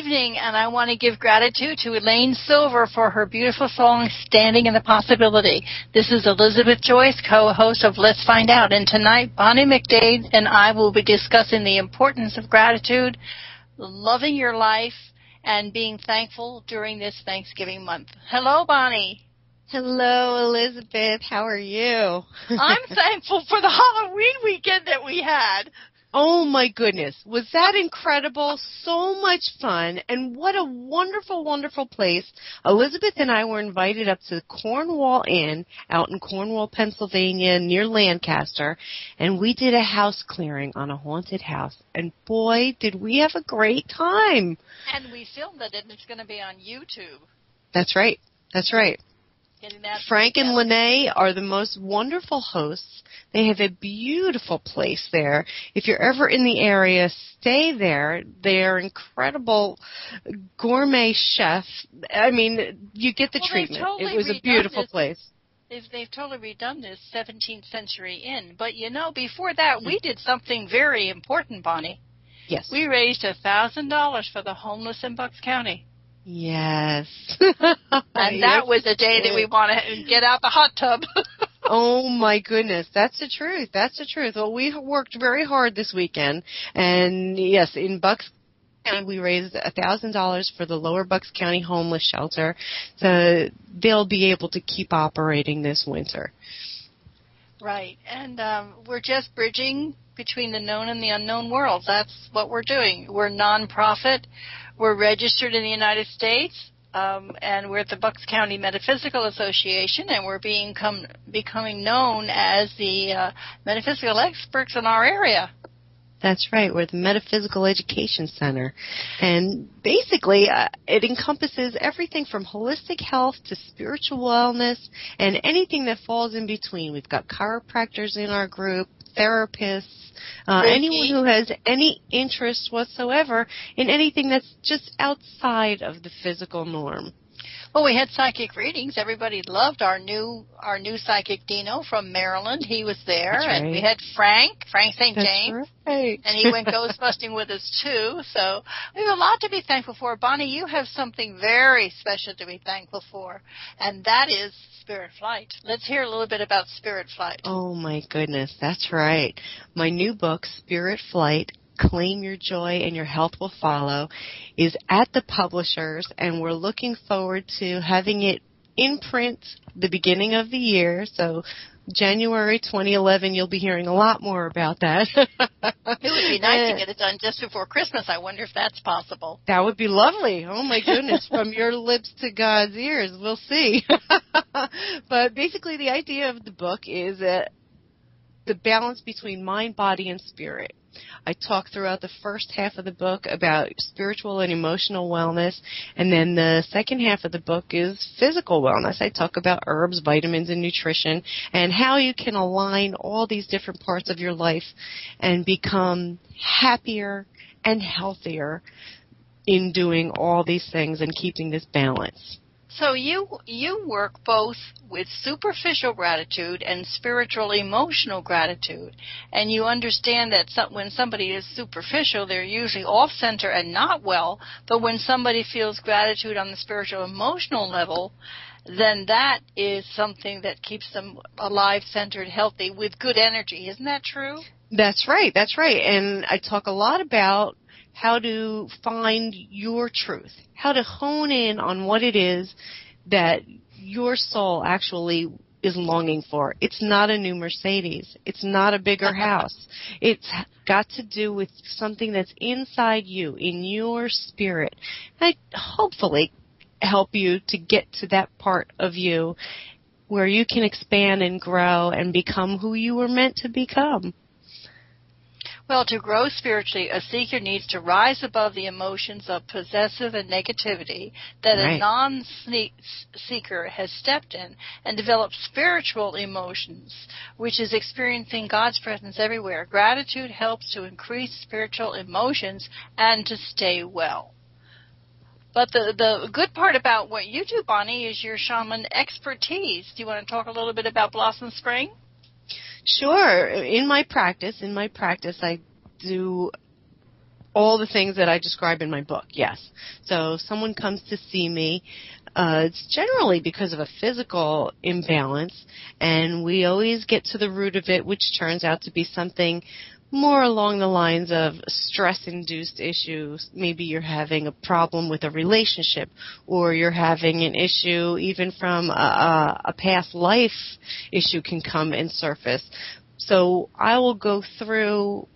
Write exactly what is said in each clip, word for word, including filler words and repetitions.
evening, and I want to give gratitude to Elaine Silver for her beautiful song, Standing in the Possibility. This is Elizabeth Joyce, co-host of Let's Find Out, and tonight Bonnie McDade and I will be discussing the importance of gratitude, loving your life, and being thankful during this Thanksgiving month. Hello, Bonnie. Hello, Elizabeth. How are you? I'm thankful for the Halloween weekend that we had. Oh, my goodness. Was that incredible? So much fun. And what a wonderful, wonderful place. Elizabeth and I were invited up to the Cornwall Inn out in Cornwall, Pennsylvania, near Lancaster. And we did a house clearing on a haunted house. And, boy, did we have a great time. And we filmed it, and it's going to be on YouTube. That's right. That's right. Frank and Lene are the most wonderful hosts. They have a beautiful place there. If you're ever in the area, stay there. They are incredible gourmet chefs. I mean, you get the well, treatment. Totally it was a beautiful this, place. They've, they've totally redone this seventeenth century inn. But, you know, before that, we did something very important, Bonnie. Yes. We raised one thousand dollars for the homeless in Bucks County. Yes. And that yes. was a day that we want to get out the hot tub. Oh, my goodness. That's the truth. That's the truth. Well, we worked very hard this weekend. And, yes, in Bucks County, we raised one thousand dollars for the Lower Bucks County Homeless Shelter. So they'll be able to keep operating this winter. Right. And um, we're just bridging between the known and the unknown world. That's what we're doing. We're nonprofit. We're registered in the United States, um, and we're at the Bucks County Metaphysical Association, and we're being come, becoming known as the uh, metaphysical experts in our area. That's right. We're the Metaphysical Education Center. And basically, uh, it encompasses everything from holistic health to spiritual wellness and anything that falls in between. We've got chiropractors in our group, therapists, uh, anyone who has any interest whatsoever in anything that's just outside of the physical norm. Well, we had psychic readings. Everybody loved our new our new psychic Dino from Maryland. He was there. That's and right. we had Frank, Frank Saint That's James. Right. And he went ghostbusting with us, too. So we have a lot to be thankful for. Bonnie, you have something very special to be thankful for, and that is Spirit Flight. Let's hear a little bit about Spirit Flight. Oh, my goodness. That's right. My new book, Spirit Flight, Claim Your Joy and Your Health Will Follow, is at the publishers, and we're looking forward to having it in print the beginning of the year. So January twenty eleven, you'll be hearing a lot more about that. It would be nice to get it done just before Christmas. I wonder if that's possible. That would be lovely. Oh, my goodness. From your lips to God's ears. We'll see. But basically the idea of the book is that the balance between mind, body, and spirit. I talk throughout the first half of the book about spiritual and emotional wellness, and then the second half of the book is physical wellness. I talk about herbs, vitamins, and nutrition, and how you can align all these different parts of your life and become happier and healthier in doing all these things and keeping this balance. So you you work both with superficial gratitude and spiritual emotional gratitude, and you understand that some, when somebody is superficial, they're usually off-center and not well, but when somebody feels gratitude on the spiritual emotional level, then that is something that keeps them alive, centered, healthy, with good energy. Isn't that true? That's right. That's right. And I talk a lot about how to find your truth, how to hone in on what it is that your soul actually is longing for. It's not a new Mercedes. It's not a bigger house. It's got to do with something that's inside you, in your spirit. I hopefully help you to get to that part of you where you can expand and grow and become who you were meant to become. Well, to grow spiritually, a seeker needs to rise above the emotions of possessive and negativity that right. a non-seeker has stepped in and develop spiritual emotions, which is experiencing God's presence everywhere. Gratitude helps to increase spiritual emotions and to stay well. But the, the good part about what you do, Bonnie, is your shaman expertise. Do you want to talk a little bit about Blossom Spring? Sure. In my practice, in my practice, I do all the things that I describe in my book, yes. So if someone comes to see me, uh, it's generally because of a physical imbalance, and we always get to the root of it, which turns out to be something more along the lines of stress-induced issues. Maybe you're having a problem with a relationship, or you're having an issue even from a, a past life issue can come and surface. So I will go through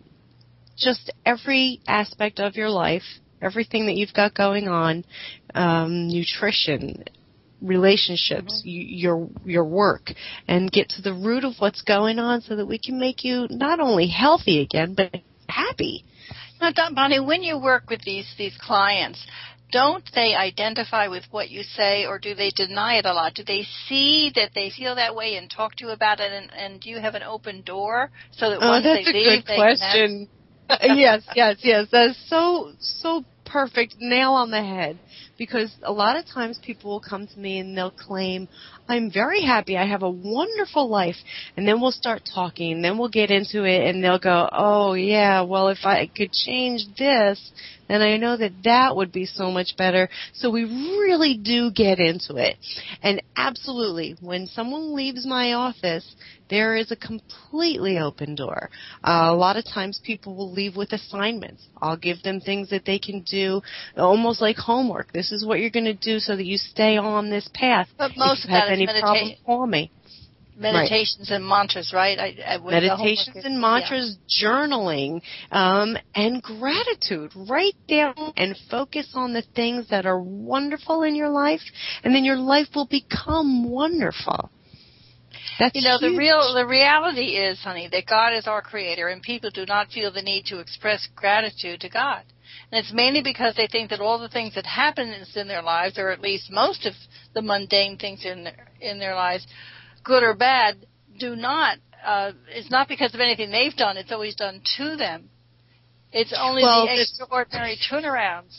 just every aspect of your life, everything that you've got going on, um, nutrition, relationships, mm-hmm. you, your your work, and get to the root of what's going on so that we can make you not only healthy again, but happy. Now, Bonnie, when you work with these, these clients, don't they identify with what you say, or do they deny it a lot? Do they see that they feel that way and talk to you about it, and, and do you have an open door so that oh, once that's they a leave, good they question. can have... yes, yes, yes. That's so, so perfect, nail on the head. Because a lot of times people will come to me and they'll claim, I'm very happy, I have a wonderful life, and then we'll start talking, and then we'll get into it, and they'll go, oh, yeah, well, if I could change this, then I know that that would be so much better. So we really do get into it. And absolutely, when someone leaves my office, there is a completely open door. Uh, a lot of times people will leave with assignments. I'll give them things that they can do, almost like homework. This is what you're going to do so that you stay on this path. But most if of you have that is any medita- problem, call me. Meditations right. and mantras, right? I, I, Meditations is, and mantras, yeah. Journaling, um, and gratitude. Write down and focus on the things that are wonderful in your life, and then your life will become wonderful. That's you know, huge. the real, the reality is, honey, that God is our creator, and people do not feel the need to express gratitude to God. And it's mainly because they think that all the things that happen in their lives, or at least most of the mundane things in their, in their lives, good or bad, do not, uh, it's not because of anything they've done, it's always done to them. It's only well, the extraordinary turnarounds.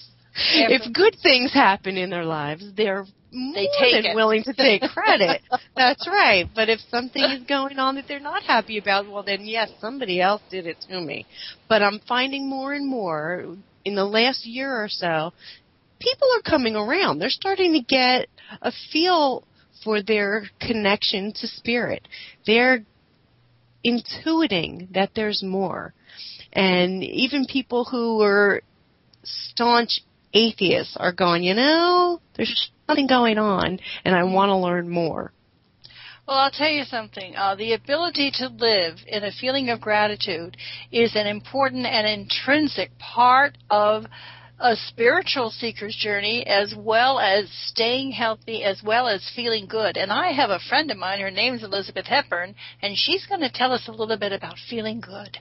If good things happen in their lives, they're more they take than it. willing to take credit. That's right. But if something is going on that they're not happy about, well, then yes, somebody else did it to me. But I'm finding more and more in the last year or so, people are coming around. They're starting to get a feel for their connection to spirit. They're intuiting that there's more. And even people who are staunch atheists are going, you know, there's something going on, and I want to learn more. Well, I'll tell you something. Uh, the ability to live in a feeling of gratitude is an important and intrinsic part of a spiritual seeker's journey, as well as staying healthy, as well as feeling good. And I have a friend of mine, her name's Elizabeth Hepburn, and she's going to tell us a little bit about feeling good.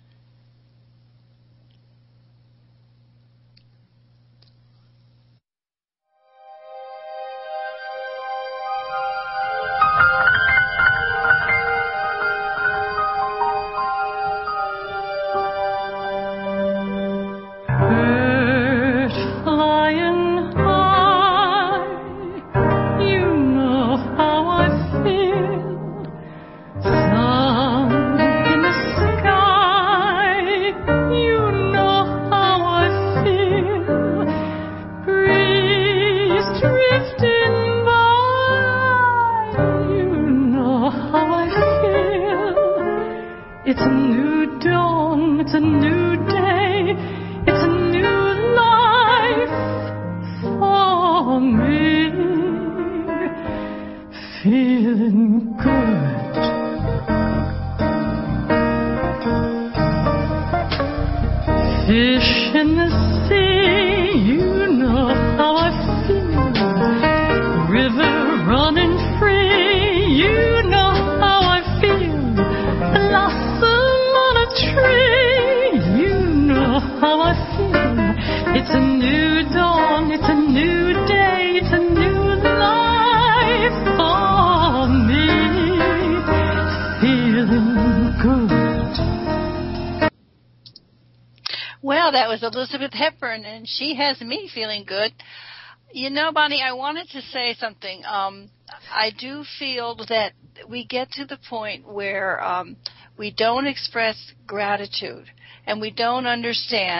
Well, that was Elizabeth Hepburn, and she has me feeling good. You know, Bonnie, I wanted to say something. Um, I do feel that we get to the point where um, we don't express gratitude, and we don't understand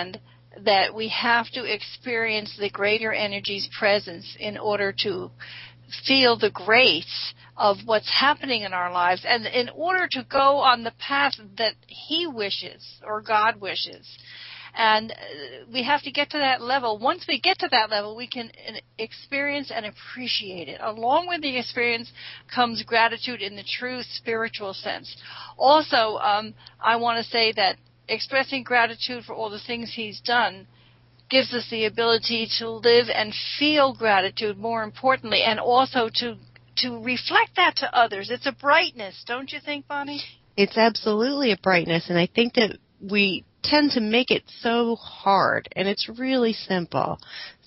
that we have to experience the greater energy's presence in order to feel the grace of what's happening in our lives, and in order to go on the path that He wishes or God wishes. And we have to get to that level. Once we get to that level, we can experience and appreciate it. Along with the experience comes gratitude in the true spiritual sense. Also, um, I want to say that expressing gratitude for all the things He's done gives us the ability to live and feel gratitude, more importantly, and also to to reflect that to others. It's a brightness, don't you think, Bonnie? It's absolutely a brightness, and I think that we tend to make it so hard, and it's really simple.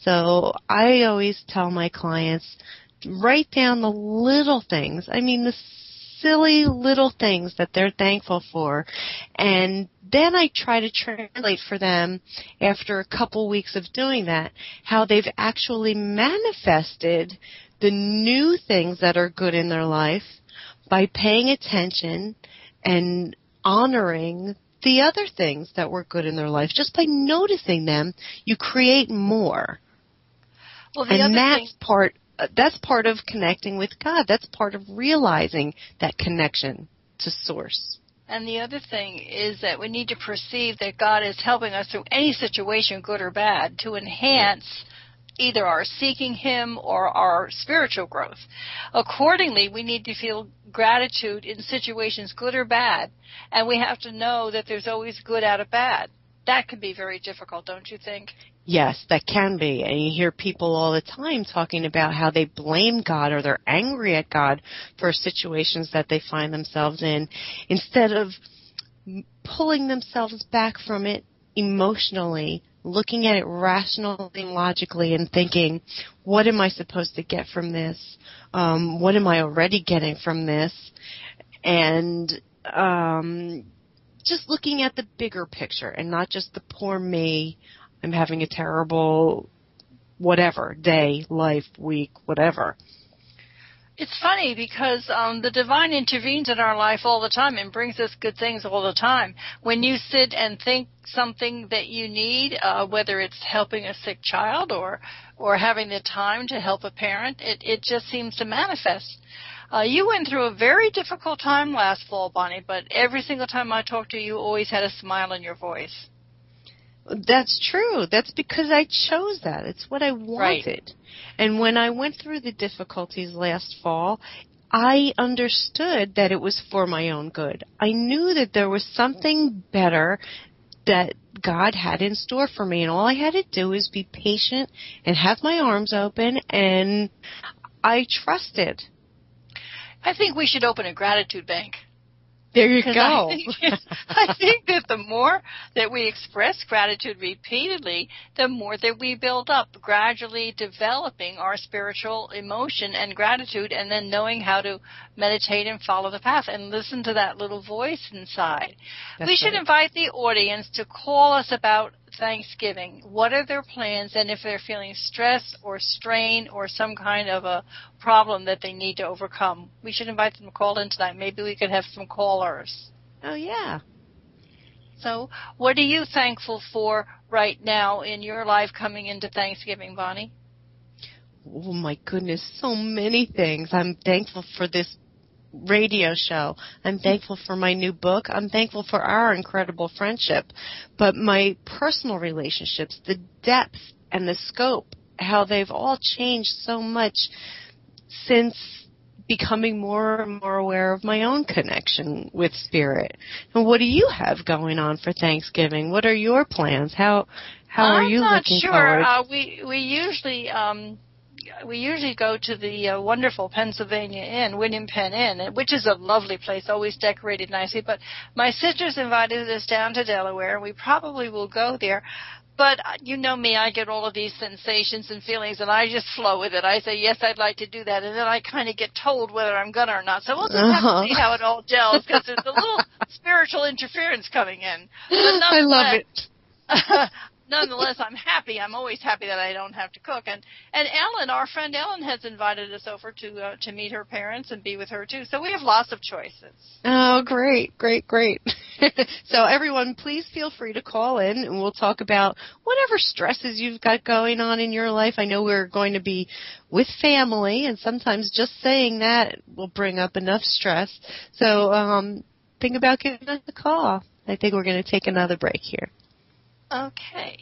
So I always tell my clients, write down the little things. I mean, the silly little things that they're thankful for, and then I try to translate for them after a couple weeks of doing that how they've actually manifested the new things that are good in their life by paying attention and honoring the other things that were good in their life. Just by noticing them, you create more. Well, the and other that's thing- part that's part of connecting with God. That's part of realizing that connection to Source. And the other thing is that we need to perceive that God is helping us through any situation, good or bad, to enhance either our seeking Him or our spiritual growth. Accordingly, we need to feel gratitude in situations, good or bad, and we have to know that there's always good out of bad. That can be very difficult, don't you think? Yes, that can be. And you hear people all the time talking about how they blame God or they're angry at God for situations that they find themselves in, instead of pulling themselves back from it emotionally, looking at it rationally and logically and thinking, what am I supposed to get from this? Um, what am I already getting from this? And um, just looking at the bigger picture and not just the poor me, I'm having a terrible whatever, day, life, week, whatever. It's funny because um, the divine intervenes in our life all the time and brings us good things all the time. When you sit and think something that you need, uh, whether it's helping a sick child or or having the time to help a parent, it, it just seems to manifest. Uh, you went through a very difficult time last fall, Bonnie, but every single time I talked to you, you always had a smile in your voice. That's true. That's because I chose that. It's what I wanted. Right. And when I went through the difficulties last fall, I understood that it was for my own good. I knew that there was something better that God had in store for me, and all I had to do was be patient and have my arms open, and I trusted. I think we should open a gratitude bank. There you go. I think, I think that the more that we express gratitude repeatedly, the more that we build up, gradually developing our spiritual emotion and gratitude, and then knowing how to meditate and follow the path and listen to that little voice inside. That's we should right. invite the audience to call us about Thanksgiving. What are their plans, and if they're feeling stress or strain or some kind of a problem that they need to overcome. We should invite them to call in tonight. Maybe we could have some callers. Oh, yeah. So what are you thankful for right now in your life coming into Thanksgiving, Bonnie? Oh, my goodness, so many things. I'm thankful for this radio show. I'm thankful for my new book. I'm thankful for our incredible friendship. But my personal relationships, the depth and the scope, how they've all changed so much since becoming more and more aware of my own connection with Spirit. And what do you have going on for Thanksgiving? What are your plans? How how are you looking I'm not sure. forward? Uh, we we usually um, we usually go to the uh, wonderful Pennsylvania Inn, William Penn Inn, which is a lovely place, always decorated nicely. But my sister's invited us down to Delaware, and we probably will go there. But uh, you know me, I get all of these sensations and feelings, and I just flow with it. I say, yes, I'd like to do that, and then I kind of get told whether I'm going to or not. So we'll just have to see how it all gels, because there's a little spiritual interference coming in. But I love it. nonetheless, I'm happy. I'm always happy that I don't have to cook. And and Ellen, our friend Ellen, has invited us over to uh, to meet her parents and be with her too. So we have lots of choices. Oh, great, great, great. So everyone, please feel free to call in, and we'll talk about whatever stresses you've got going on in your life. I know we're going to be with family, and sometimes just saying that will bring up enough stress. So um, think about giving us a call. I think we're going to take another break here. Okay.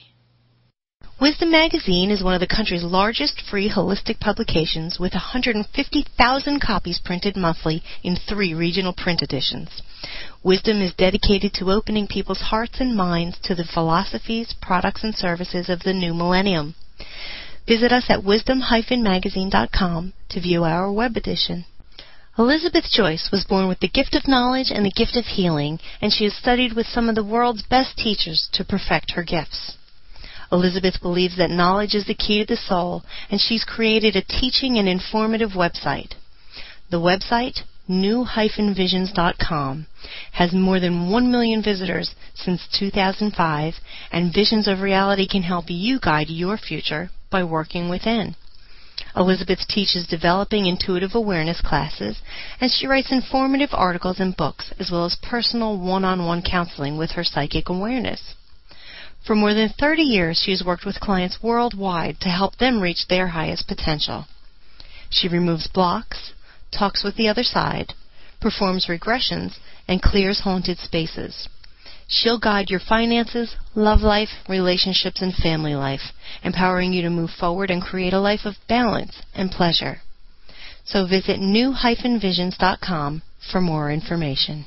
Wisdom Magazine is one of the country's largest free holistic publications with one hundred fifty thousand copies printed monthly in three regional print editions. Wisdom is dedicated to opening people's hearts and minds to the philosophies, products, and services of the new millennium. Visit us at wisdom dash magazine dot com to view our web edition. Elizabeth Joyce was born with the gift of knowledge and the gift of healing, and she has studied with some of the world's best teachers to perfect her gifts. Elizabeth believes that knowledge is the key to the soul, and she's created a teaching and informative website. The website, new dash visions dot com, has more than one million visitors since two thousand five, and Visions of Reality can help you guide your future by working within. Elizabeth teaches developing intuitive awareness classes, and she writes informative articles and books, as well as personal one-on-one counseling with her psychic awareness. For more than thirty years, she has worked with clients worldwide to help them reach their highest potential. She removes blocks, talks with the other side, performs regressions, and clears haunted spaces. She'll guide your finances, love life, relationships, and family life, empowering you to move forward and create a life of balance and pleasure. So visit new dash visions dot com for more information.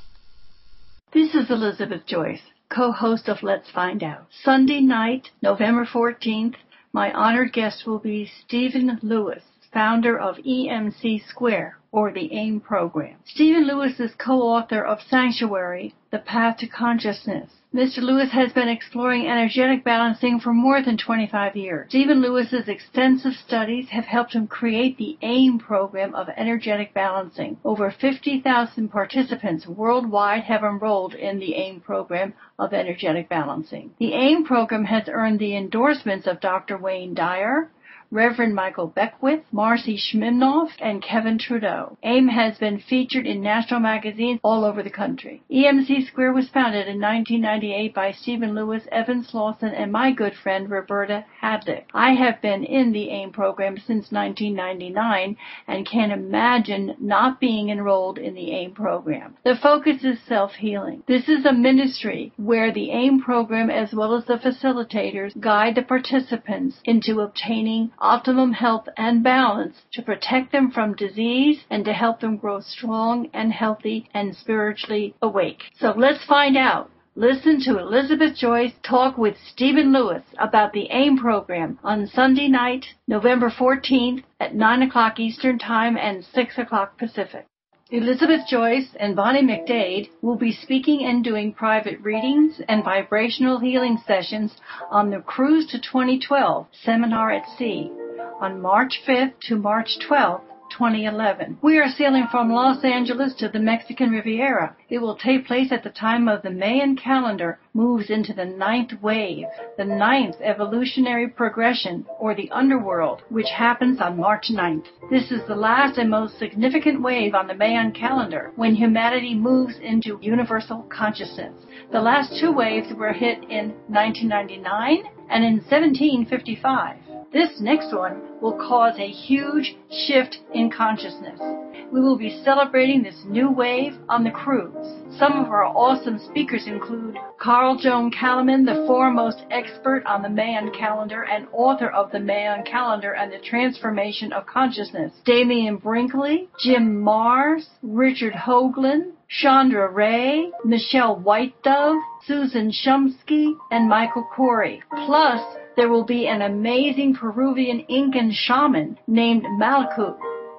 This is Elizabeth Joyce, co-host of Let's Find Out. Sunday night, November fourteenth, my honored guest will be Stephen Lewis, founder of E M C Square, or the AIM program. Stephen Lewis is co-author of Sanctuary, The Path to Consciousness. Mister Lewis has been exploring energetic balancing for more than twenty-five years. Stephen Lewis's extensive studies have helped him create the AIM program of energetic balancing. Over fifty thousand participants worldwide have enrolled in the AIM program of energetic balancing. The AIM program has earned the endorsements of Doctor Wayne Dyer, Reverend Michael Beckwith, Marcy Shminoff, and Kevin Trudeau. AIM has been featured in national magazines all over the country. E M C Square was founded in nineteen ninety-eight by Stephen Lewis, Evan Slauson, and my good friend Roberta Hadlick. I have been in the AIM program since nineteen ninety-nine and can imagine not being enrolled in the AIM program. The focus is self-healing. This is a ministry where the AIM program, as well as the facilitators, guide the participants into obtaining optimum health and balance to protect them from disease and to help them grow strong and healthy and spiritually awake. So let's find out. Listen to Elizabeth Joyce talk with Stephen Lewis about the AIM program on Sunday night, November fourteenth at nine o'clock Eastern Time and six o'clock Pacific. Elizabeth Joyce and Bonnie McDade will be speaking and doing private readings and vibrational healing sessions on the Cruise to twenty twelve Seminar at Sea on March fifth to March twelfth, twenty eleven. We are sailing from Los Angeles to the Mexican Riviera. It will take place at the time of the Mayan calendar moves into the ninth wave, the ninth evolutionary progression, or the underworld, which happens on March ninth. This is the last and most significant wave on the Mayan calendar, when humanity moves into universal consciousness. The last two waves were hit in nineteen ninety-nine and in seventeen fifty-five. This next one will cause a huge shift in consciousness. We will be celebrating this new wave on the cruise. Some of our awesome speakers include Carl Joan Kalaman, the foremost expert on the Mayan calendar and author of the Mayan calendar and the transformation of consciousness, Damian Brinkley, Jim Mars, Richard Hoagland, Chandra Ray, Michelle White Dove, Susan Shumsky, and Michael Corey. Plus, there will be an amazing Peruvian Incan shaman named Malakut.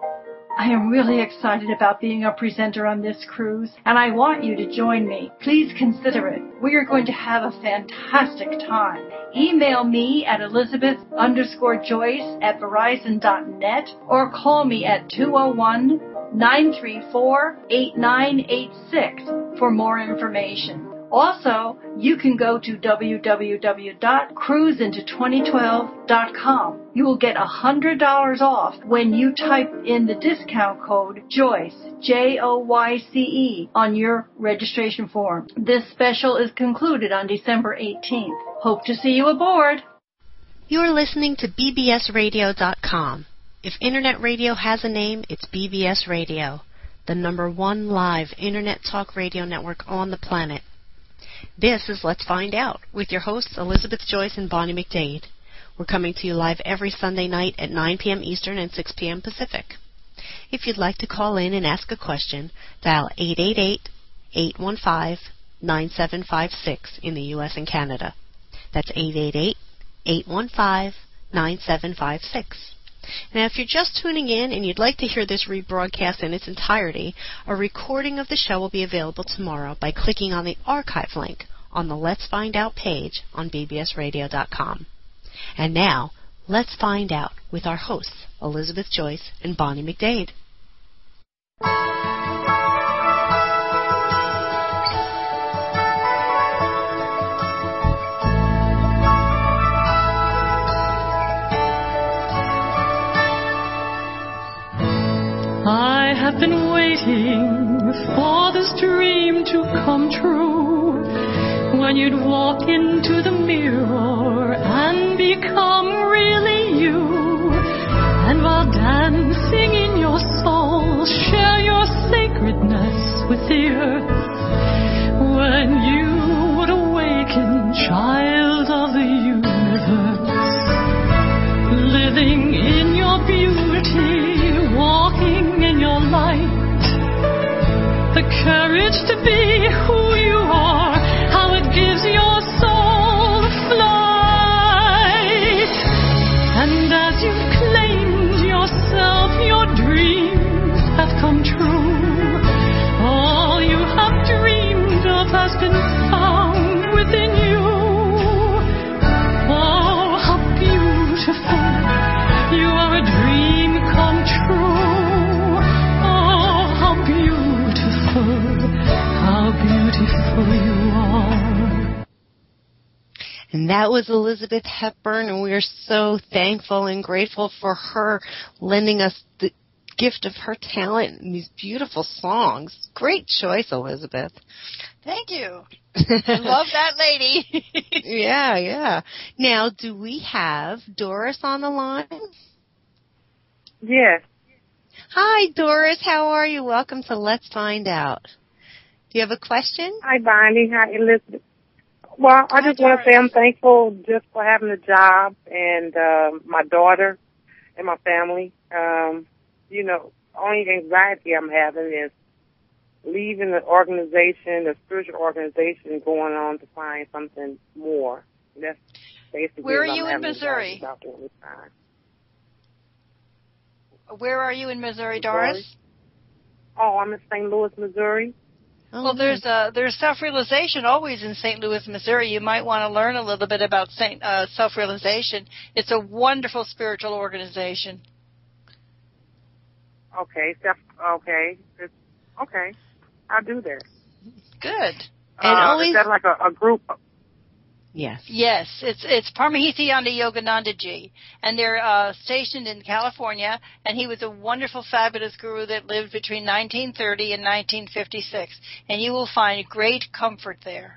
I am really excited about being a presenter on this cruise, and I want you to join me. Please consider it. We are going to have a fantastic time. Email me at Elizabeth underscore Joyce at Verizon dot net or call me at two oh one, nine three four, eight nine eight six for more information. Also, you can go to w w w dot cruise into twenty twelve dot com. You will get one hundred dollars off when you type in the discount code JOYCE, J O Y C E, on your registration form. This special is concluded on December eighteenth. Hope to see you aboard. You're listening to b b s radio dot com. If Internet radio has a name, it's B B S Radio, the number one live Internet talk radio network on the planet. This is Let's Find Out with your hosts Elizabeth Joyce and Bonnie McDade. We're coming to you live every Sunday night at nine p.m. Eastern and six p.m. Pacific. If you'd like to call in and ask a question, dial eight eight eight, eight one five, nine seven five six in the U S and Canada. That's eight eight eight, eight one five, nine seven five six. Now, if you're just tuning in and you'd like to hear this rebroadcast in its entirety, a recording of the show will be available tomorrow by clicking on the archive link on the Let's Find Out page on b b s radio dot com. And now, let's find out with our hosts, Elizabeth Joyce and Bonnie McDade. I have been waiting for this dream to come true, when you'd walk into the mirror and become really you, and while dancing in your soul, share your sacredness with the earth, when you would awaken, child of the universe, living in your beauty, walking in your light, the courage to be who you are, how it gives your soul flight. And as you've claimed yourself, your dreams have come true. All you have dreamed of has been found within you. Oh, how beautiful. You are a dream come true. Oh, how beautiful, how beautiful you are. And that was Elizabeth Hepburn, and we are so thankful and grateful for her lending us the gift of her talent and these beautiful songs. Great choice, Elizabeth. Thank you. Love that lady. Yeah, yeah. Now, do we have Doris on the line? Yes. Hi, Doris. How are you? Welcome to Let's Find Out. Do you have a question? Hi, Bonnie. Hi, Elizabeth. Well, I Hi, just want to Doris. say I'm thankful just for having a job and uh, my daughter and my family. Um, you know, only anxiety I'm having is leaving the organization, the spiritual organization, going on to find something more. That's basically Where are what you I'm in having Missouri? about all the time. Where are you in Missouri, Missouri? Doris? Oh, I'm in Saint Louis, Missouri. Oh, Well, there's uh, there's self-realization always in Saint Louis, Missouri. You might want to learn a little bit about Saint, uh, self-realization. It's a wonderful spiritual organization. Okay, step, okay, it's, okay. I'll do that. Good. And uh, always- is that like a, a group? Yes. Yes, it's it's Paramahansa Yoganandaji, and they're uh, stationed in California. And he was a wonderful, fabulous guru that lived between nineteen thirty and nineteen fifty-six. And you will find great comfort there.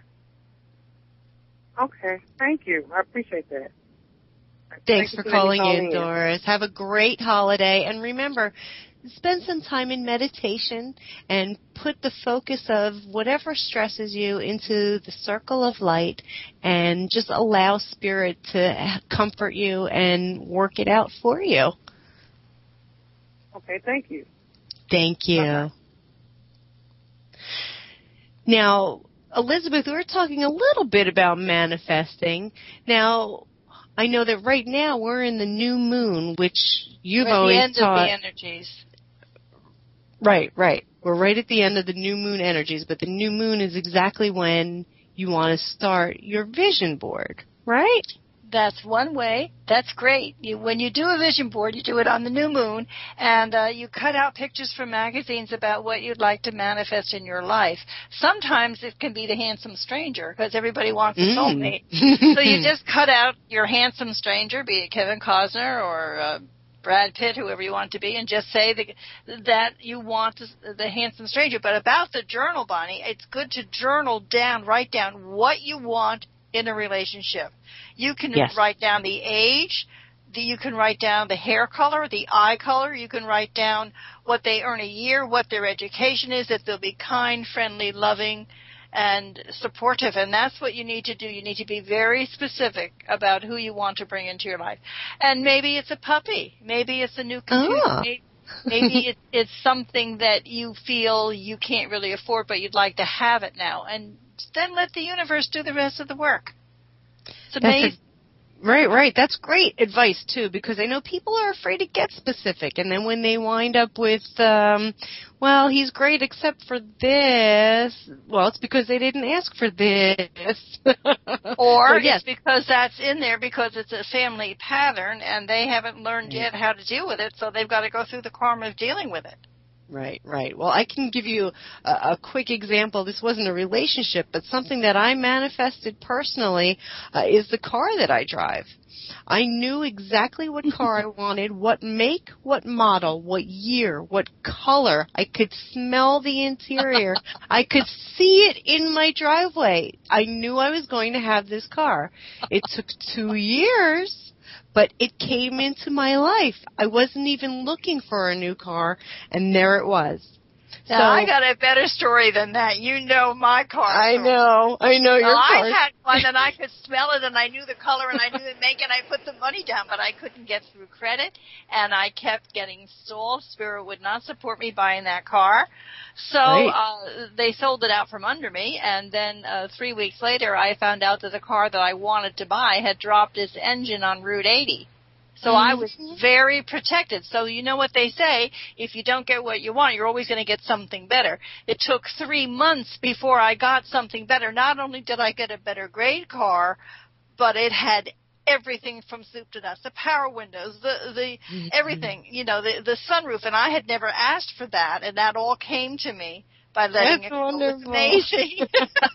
Okay, thank you. I appreciate that. Thanks Thank you for letting me calling call in, Doris. Have a great holiday. And remember, spend some time in meditation and put the focus of whatever stresses you into the circle of light and just allow Spirit to comfort you and work it out for you. Okay, thank you. Thank you. Bye-bye. Now, Elizabeth, we were talking a little bit about manifesting. Now, I know that right now we're in the new moon, which you've We're at always the end taught. of the energies. Right, right. We're right at the end of the new moon energies, but the new moon is exactly when you want to start your vision board, right? That's one way. That's great. You, when you do a vision board, you do it on the new moon, and uh, you cut out pictures from magazines about what you'd like to manifest in your life. Sometimes it can be the handsome stranger, because everybody wants a Mm. soulmate. So you just cut out your handsome stranger, be it Kevin Costner or uh, Brad Pitt, whoever you want to be, and just say the, that you want the, the handsome stranger. But about the journal, Bonnie, it's good to journal down, write down what you want in a relationship. You can Yes. write down the age, the, you can write down the hair color, the eye color, you can write down what they earn a year, what their education is, if they'll be kind, friendly, loving, and supportive. And that's what you need to do. You need to be very specific about who you want to bring into your life. And maybe it's a puppy. Maybe it's a new computer. Ah. Maybe, maybe it, it's something that you feel you can't really afford, but you'd like to have it now. And then let the universe do the rest of the work. It's amazing. A, right, right. That's great advice, too, because I know people are afraid to get specific. And then when they wind up with, um, well, he's great except for this, well, it's because they didn't ask for this. Or so, yes. it's because that's in there because it's a family pattern and they haven't learned yet how to deal with it, so they've got to go through the karma of dealing with it. Right, right. Well, I can give you a, a quick example. This wasn't a relationship, but something that I manifested personally uh, is the car that I drive. I knew exactly what car I wanted, what make, what model, what year, what color. I could smell the interior. I could see it in my driveway. I knew I was going to have this car. It took two years. But it came into my life. I wasn't even looking for a new car, and there it was. Now, so, I got a better story than that. You know my car. I story. know. I know your well, car. I had one, and I could smell it, and I knew the color, and I knew the make, and I put the money down, but I couldn't get through credit, and I kept getting stalled. Spirit would not support me buying that car. So right. uh, they sold it out from under me, and then uh, three weeks later, I found out that the car that I wanted to buy had dropped its engine on Route eighty. So I was very protected. So you know what they say, if you don't get what you want, you're always going to get something better. It took three months before I got something better. Not only did I get a better grade car, but it had everything from soup to nuts, the power windows, the the mm-hmm. everything, you know, the the sunroof. And I had never asked for that, and that all came to me by letting That's it go. wonderful. It's amazing.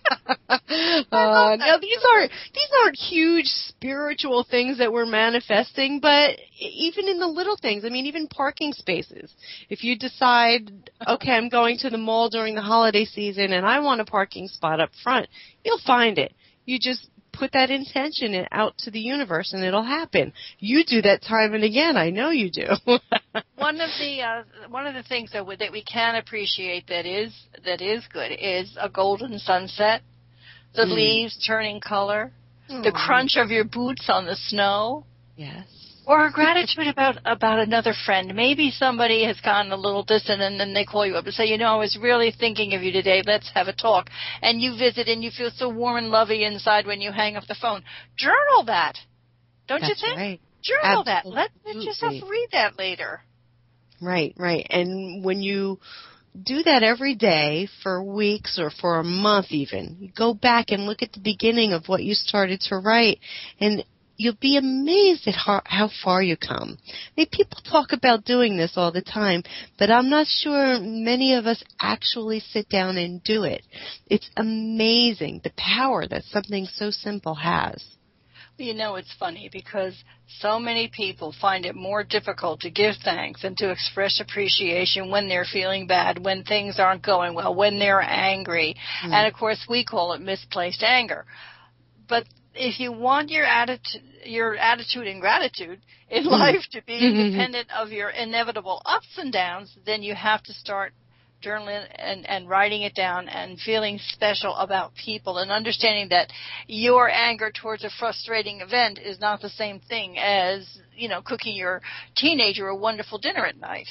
uh, now these are these aren't huge spiritual things that we're manifesting, but even in the little things, I mean, even parking spaces. If you decide, okay, I'm going to the mall during the holiday season and I want a parking spot up front, you'll find it. You just put that intention out to the universe and it'll happen. You do that time and again. I know you do. One of the uh, one of the things that we, that we can appreciate that is that is good is a golden sunset, the mm. leaves turning color, Aww. The crunch of your boots on the snow. Yes. Or gratitude about about another friend. Maybe somebody has gotten a little distant and then they call you up and say, you know, I was really thinking of you today. Let's have a talk. And you visit and you feel so warm and lovey inside when you hang up the phone. Journal that. Don't That's you think? Right. Journal Absolutely. that. Let, let yourself read that later. Right, right. And when you do that every day for weeks or for a month even, you go back and look at the beginning of what you started to write, and you'll be amazed at how, how far you come. I mean, people talk about doing this all the time, but I'm not sure many of us actually sit down and do it. It's amazing the power that something so simple has. You know, it's funny because so many people find it more difficult to give thanks and to express appreciation when they're feeling bad, when things aren't going well, when they're angry. Mm. And, of course, we call it misplaced anger. But if you want your attitude, your attitude and gratitude in life to be independent of your inevitable ups and downs, then you have to start journaling and, and writing it down and feeling special about people and understanding that your anger towards a frustrating event is not the same thing as, you know, cooking your teenager a wonderful dinner at night.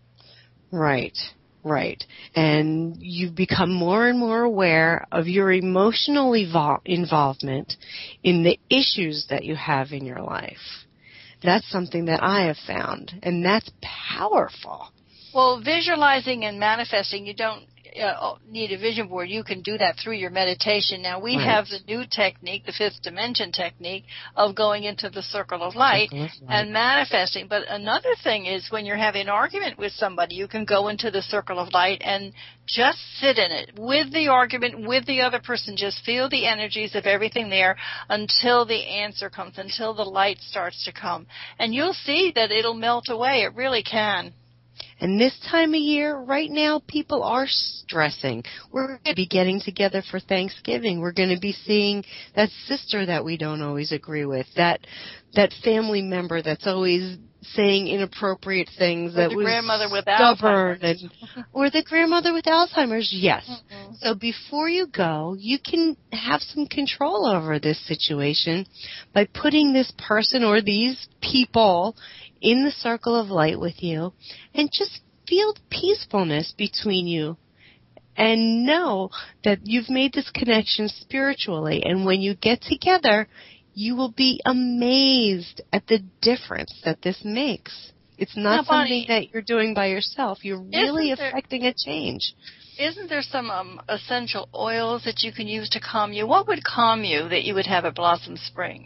Right. Right. And you become more and more aware of your emotional evol- involvement in the issues that you have in your life. That's something that I have found, and that's powerful. Well, visualizing and manifesting, you don't uh, need a vision board, you can do that through your meditation. Now, we right. have the new technique, the fifth dimension technique, of going into the circle of light, circle of light and manifesting. But another thing is when you're having an argument with somebody, you can go into the circle of light and just sit in it with the argument, with the other person. Just feel the energies of everything there until the answer comes, until the light starts to come. And you'll see that it'll melt away. It really can. And this time of year, right now, people are stressing. We're going to be getting together for Thanksgiving. We're going to be seeing that sister that we don't always agree with, that that family member that's always saying inappropriate things, or that the was grandmother with stubborn, Alzheimer's. And, or the grandmother with Alzheimer's. Yes. Mm-hmm. So before you go, you can have some control over this situation by putting this person or these people in the circle of light with you, and just feel peacefulness between you. And know that you've made this connection spiritually. And when you get together, you will be amazed at the difference that this makes. It's not now, Bonnie, something that you're doing by yourself. You're really there, affecting a change. Isn't there some um, essential oils that you can use to calm you? What would calm you that you would have at Blossom Spring?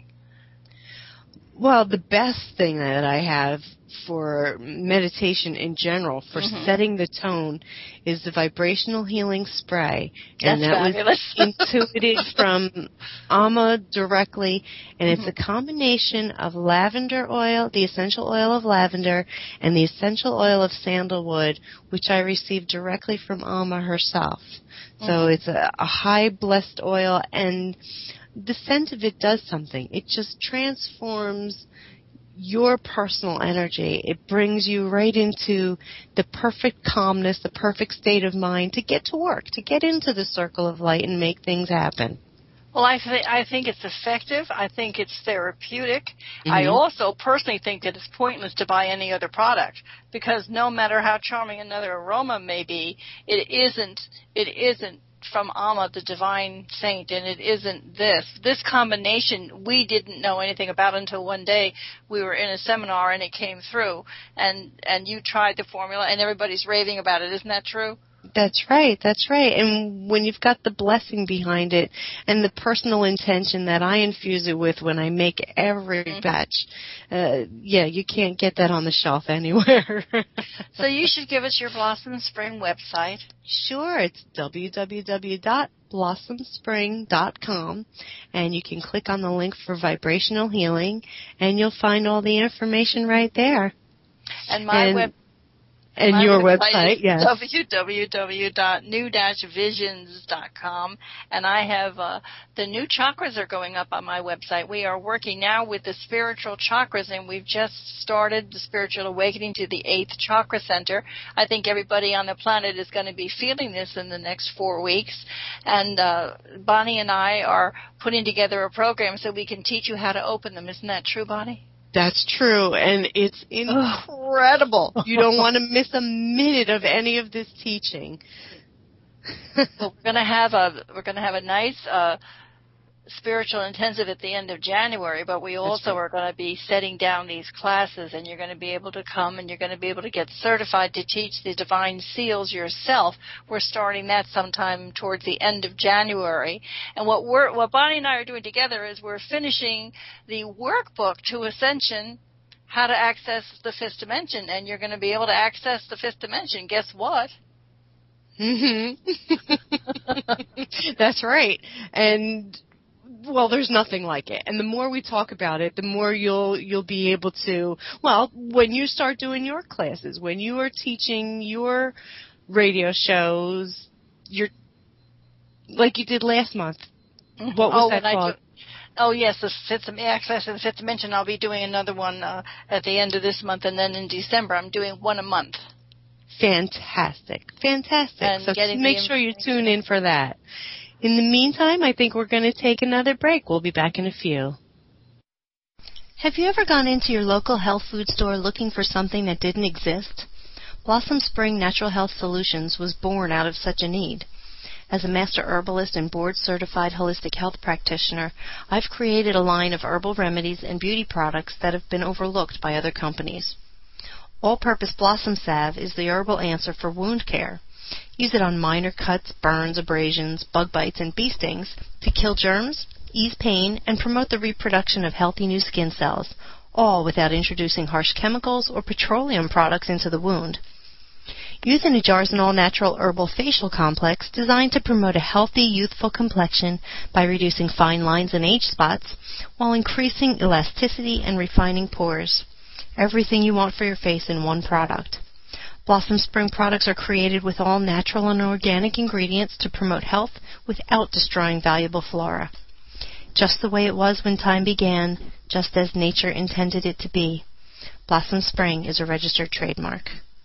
Well, the best thing that I have for meditation in general, for mm-hmm. setting the tone, is the vibrational healing spray. And That's that fabulous. was intuited from Amma directly, and mm-hmm. it's a combination of lavender oil, the essential oil of lavender, and the essential oil of sandalwood, which I received directly from Amma herself. Mm-hmm. So it's a, a high blessed oil, and the scent of it does something. It just transforms your personal energy. It brings you right into the perfect calmness, the perfect state of mind to get to work, to get into the circle of light and make things happen. Well, I, th- I think it's effective. I think it's therapeutic. Mm-hmm. I also personally think that it's pointless to buy any other product, because no matter how charming another aroma may be, it isn't, it isn't from Amma, the divine saint, and it isn't this. This combination we didn't know anything about until one day we were in a seminar and it came through, and, and you tried the formula and everybody's raving about it. Isn't that true? That's right, that's right. And when you've got the blessing behind it and the personal intention that I infuse it with when I make every mm-hmm. batch, uh, yeah, you can't get that on the shelf anywhere. So you should give us your Blossom Spring website. Sure, it's w w w dot blossom spring dot com, and you can click on the link for vibrational healing, and you'll find all the information right there. And my and, web And My your website, website, is yes. w w w dot new dash visions dot com, and I have uh, the new chakras are going up on my website. We are working now with the spiritual chakras, and we've just started the spiritual awakening to the eighth chakra center. I think everybody on the planet is going to be feeling this in the next four weeks, and uh, Bonnie and I are putting together a program so we can teach you how to open them. Isn't that true, Bonnie? That's true, and it's incredible. You don't want to miss a minute of any of this teaching. Well, we're going to have a we're going to have a nice uh, spiritual intensive at the end of January, but we also are going to be setting down these classes, and you're going to be able to come and you're going to be able to get certified to teach the divine seals yourself. We're starting that sometime towards the end of January. And what we're what Bonnie and I are doing together is we're finishing the workbook to Ascension, how to access the fifth dimension, and you're going to be able to access the fifth dimension. Guess what? Mm-hmm. That's right. And well, there's nothing like it. And the more we talk about it, the more you'll you'll be able to, well, when you start doing your classes, when you are teaching your radio shows, your like you did last month. Mm-hmm. What was oh, that called? Do, oh, yes, the fifth access to the fifth dimension. I'll be doing another one uh, at the end of this month, and then in December I'm doing one a month. Fantastic. Fantastic. And so make sure you tune in for that. In the meantime, I think we're going to take another break. We'll be back in a few. Have you ever gone into your local health food store looking for something that didn't exist? Blossom Spring Natural Health Solutions was born out of such a need. As a master herbalist and board-certified holistic health practitioner, I've created a line of herbal remedies and beauty products that have been overlooked by other companies. All-Purpose Blossom Salve is the herbal answer for wound care. Use it on minor cuts, burns, abrasions, bug bites, and bee stings to kill germs, ease pain, and promote the reproduction of healthy new skin cells, all without introducing harsh chemicals or petroleum products into the wound. Use the Nujarzen All Natural Herbal Facial Complex designed to promote a healthy, youthful complexion by reducing fine lines and age spots while increasing elasticity and refining pores. Everything you want for your face in one product. Blossom Spring products are created with all natural and organic ingredients to promote health without destroying valuable flora. Just the way it was when time began, just as nature intended it to be. Blossom Spring is a registered trademark.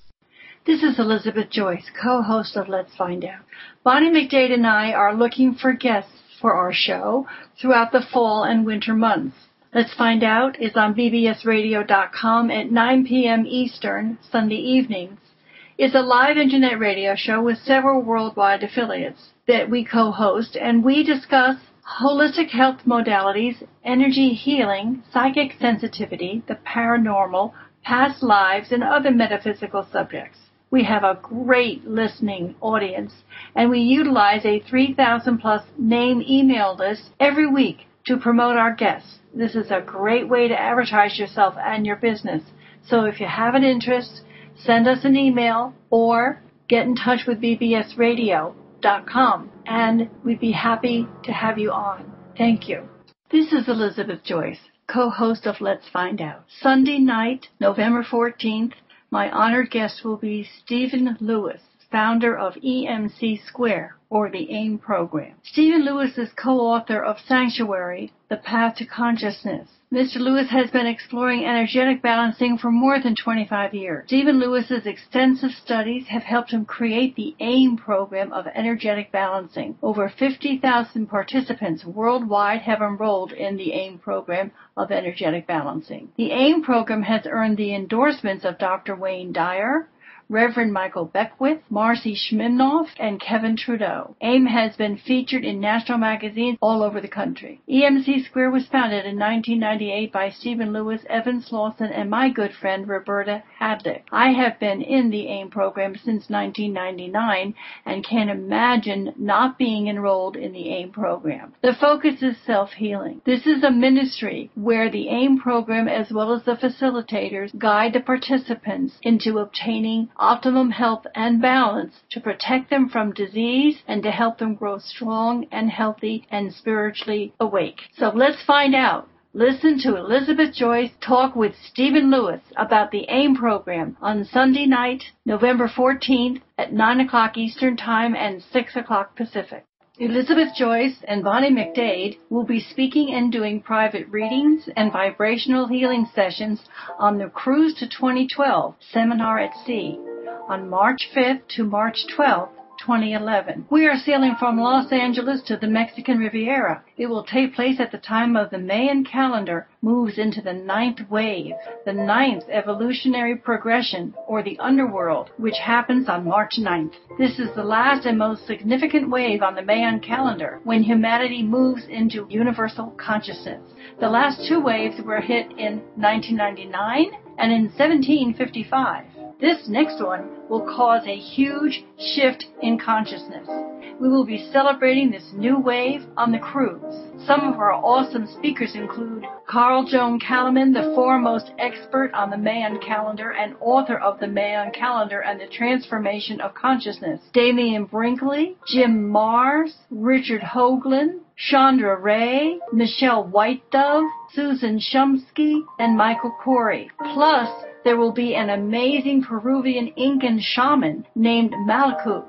This is Elizabeth Joyce, co-host of Let's Find Out. Bonnie McDade and I are looking for guests for our show throughout the fall and winter months. Let's Find Out is on B B S radio dot com at nine p.m. Eastern, Sunday evenings. It's a live internet radio show with several worldwide affiliates that we co-host, and we discuss holistic health modalities, energy healing, psychic sensitivity, the paranormal, past lives, and other metaphysical subjects. We have a great listening audience, and we utilize a three thousand plus name email list every week to promote our guests. This is a great way to advertise yourself and your business. So if you have an interest, send us an email or get in touch with B B S radio dot com, and we'd be happy to have you on. Thank you. This is Elizabeth Joyce, co-host of Let's Find Out. Sunday night, November fourteenth, my honored guest will be Stephen Lewis, founder of E M C Square, or the AIM program. Stephen Lewis is co-author of Sanctuary, The Path to Consciousness. Mister Lewis has been exploring energetic balancing for more than twenty-five years. Stephen Lewis's extensive studies have helped him create the AIM program of energetic balancing. Over fifty thousand participants worldwide have enrolled in the AIM program of energetic balancing. The AIM program has earned the endorsements of Doctor Wayne Dyer, Reverend Michael Beckwith, Marcy Schminoff, and Kevin Trudeau. AIM has been featured in national magazines all over the country. E M C Square was founded in nineteen ninety-eight by Stephen Lewis, Evan Slauson, and my good friend Roberta Hadlick. I have been in the AIM program since nineteen ninety-nine and can't imagine not being enrolled in the AIM program. The focus is self-healing. This is a ministry where the AIM program, as well as the facilitators, guide the participants into obtaining optimum health and balance to protect them from disease and to help them grow strong and healthy and spiritually awake. So let's find out. Listen to Elizabeth Joyce talk with Stephen Lewis about the AIM program on Sunday night, November fourteenth at nine o'clock Eastern Time and six o'clock Pacific. Elizabeth Joyce and Bonnie McDade will be speaking and doing private readings and vibrational healing sessions on the Cruise to twenty twelve Seminar at Sea on March fifth to March twelfth, twenty eleven. We are sailing from Los Angeles to the Mexican Riviera. It will take place at the time of the Mayan calendar moves into the ninth wave, the ninth evolutionary progression, or the underworld, which happens on March ninth. This is the last and most significant wave on the Mayan calendar, when humanity moves into universal consciousness. The last two waves were hit in nineteen ninety-nine and in seventeen fifty-five. This next one will cause a huge shift in consciousness. We will be celebrating this new wave on the cruise. Some of our awesome speakers include Carl Joan Kalaman, the foremost expert on the Mayan calendar and author of the Mayan calendar and the Transformation of Consciousness, Damian Brinkley, Jim Mars, Richard Hoagland, Chandra Ray, Michelle Whitedove, Susan Shumsky, and Michael Corey. Plus, there will be an amazing Peruvian Incan shaman named Malakut.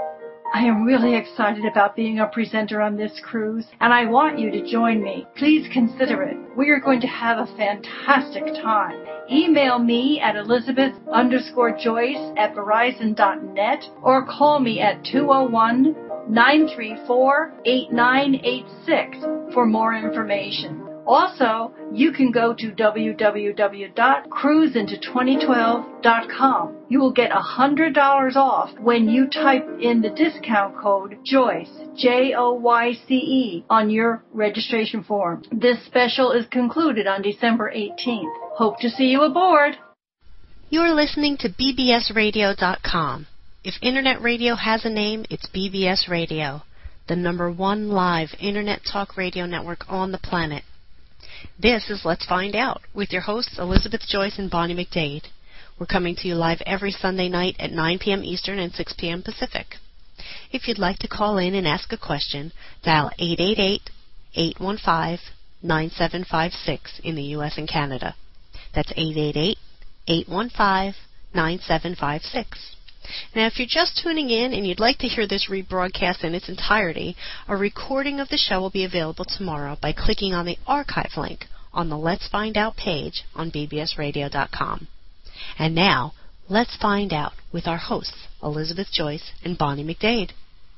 I am really excited about being a presenter on this cruise, and I want you to join me. Please consider it. We are going to have a fantastic time. Email me at Elizabeth underscore Joyce at Verizon dot net or call me at two oh one, nine three four, eight nine eight six for more information. Also, you can go to w w w dot cruise into twenty twelve dot com. You will get one hundred dollars off when you type in the discount code JOYCE, J O Y C E, on your registration form. This special is concluded on December eighteenth. Hope to see you aboard. You're listening to B B S radio dot com. If Internet radio has a name, it's B B S Radio, the number one live Internet talk radio network on the planet. This is Let's Find Out with your hosts Elizabeth Joyce and Bonnie McDade. We're coming to you live every Sunday night at nine p.m. Eastern and six p.m. Pacific. If you'd like to call in and ask a question, dial eight eight eight, eight one five, nine seven five six in the U S and Canada. That's eight eight eight, eight one five, nine seven five six. Now, if you're just tuning in and you'd like to hear this rebroadcast in its entirety, a recording of the show will be available tomorrow by clicking on the archive link on the Let's Find Out page on b b s radio dot com. And now, let's find out with our hosts, Elizabeth Joyce and Bonnie McDade.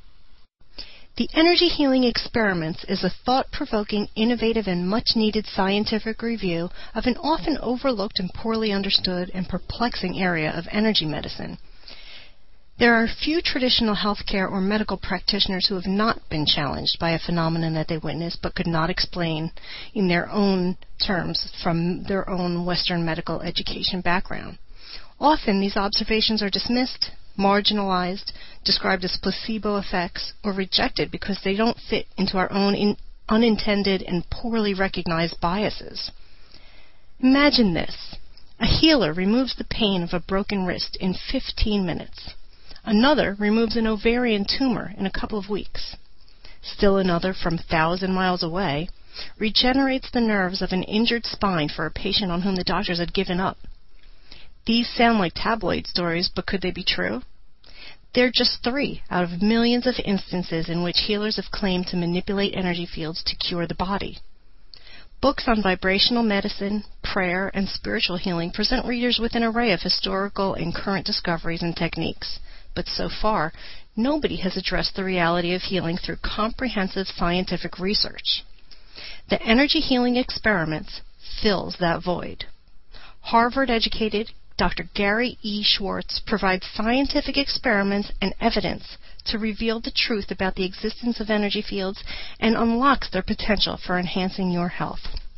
The Energy Healing Experiments is a thought-provoking, innovative, and much-needed scientific review of an often overlooked and poorly understood and perplexing area of energy medicine. There are few traditional healthcare or medical practitioners who have not been challenged by a phenomenon that they witnessed but could not explain in their own terms from their own Western medical education background. Often these observations are dismissed, marginalized, described as placebo effects, or rejected because they don't fit into our own in unintended and poorly recognized biases. Imagine this. A healer removes the pain of a broken wrist in fifteen minutes. Another removes an ovarian tumor in a couple of weeks. Still another, from a thousand miles away, regenerates the nerves of an injured spine for a patient on whom the doctors had given up. These sound like tabloid stories, but could they be true? They're just three out of millions of instances in which healers have claimed to manipulate energy fields to cure the body. Books on vibrational medicine, prayer, and spiritual healing present readers with an array of historical and current discoveries and techniques. But so far, nobody has addressed the reality of healing through comprehensive scientific research. The Energy Healing Experiments fills that void. Harvard-educated Doctor Gary E. Schwartz provides scientific experiments and evidence to reveal the truth about the existence of energy fields and unlocks their potential for enhancing your health.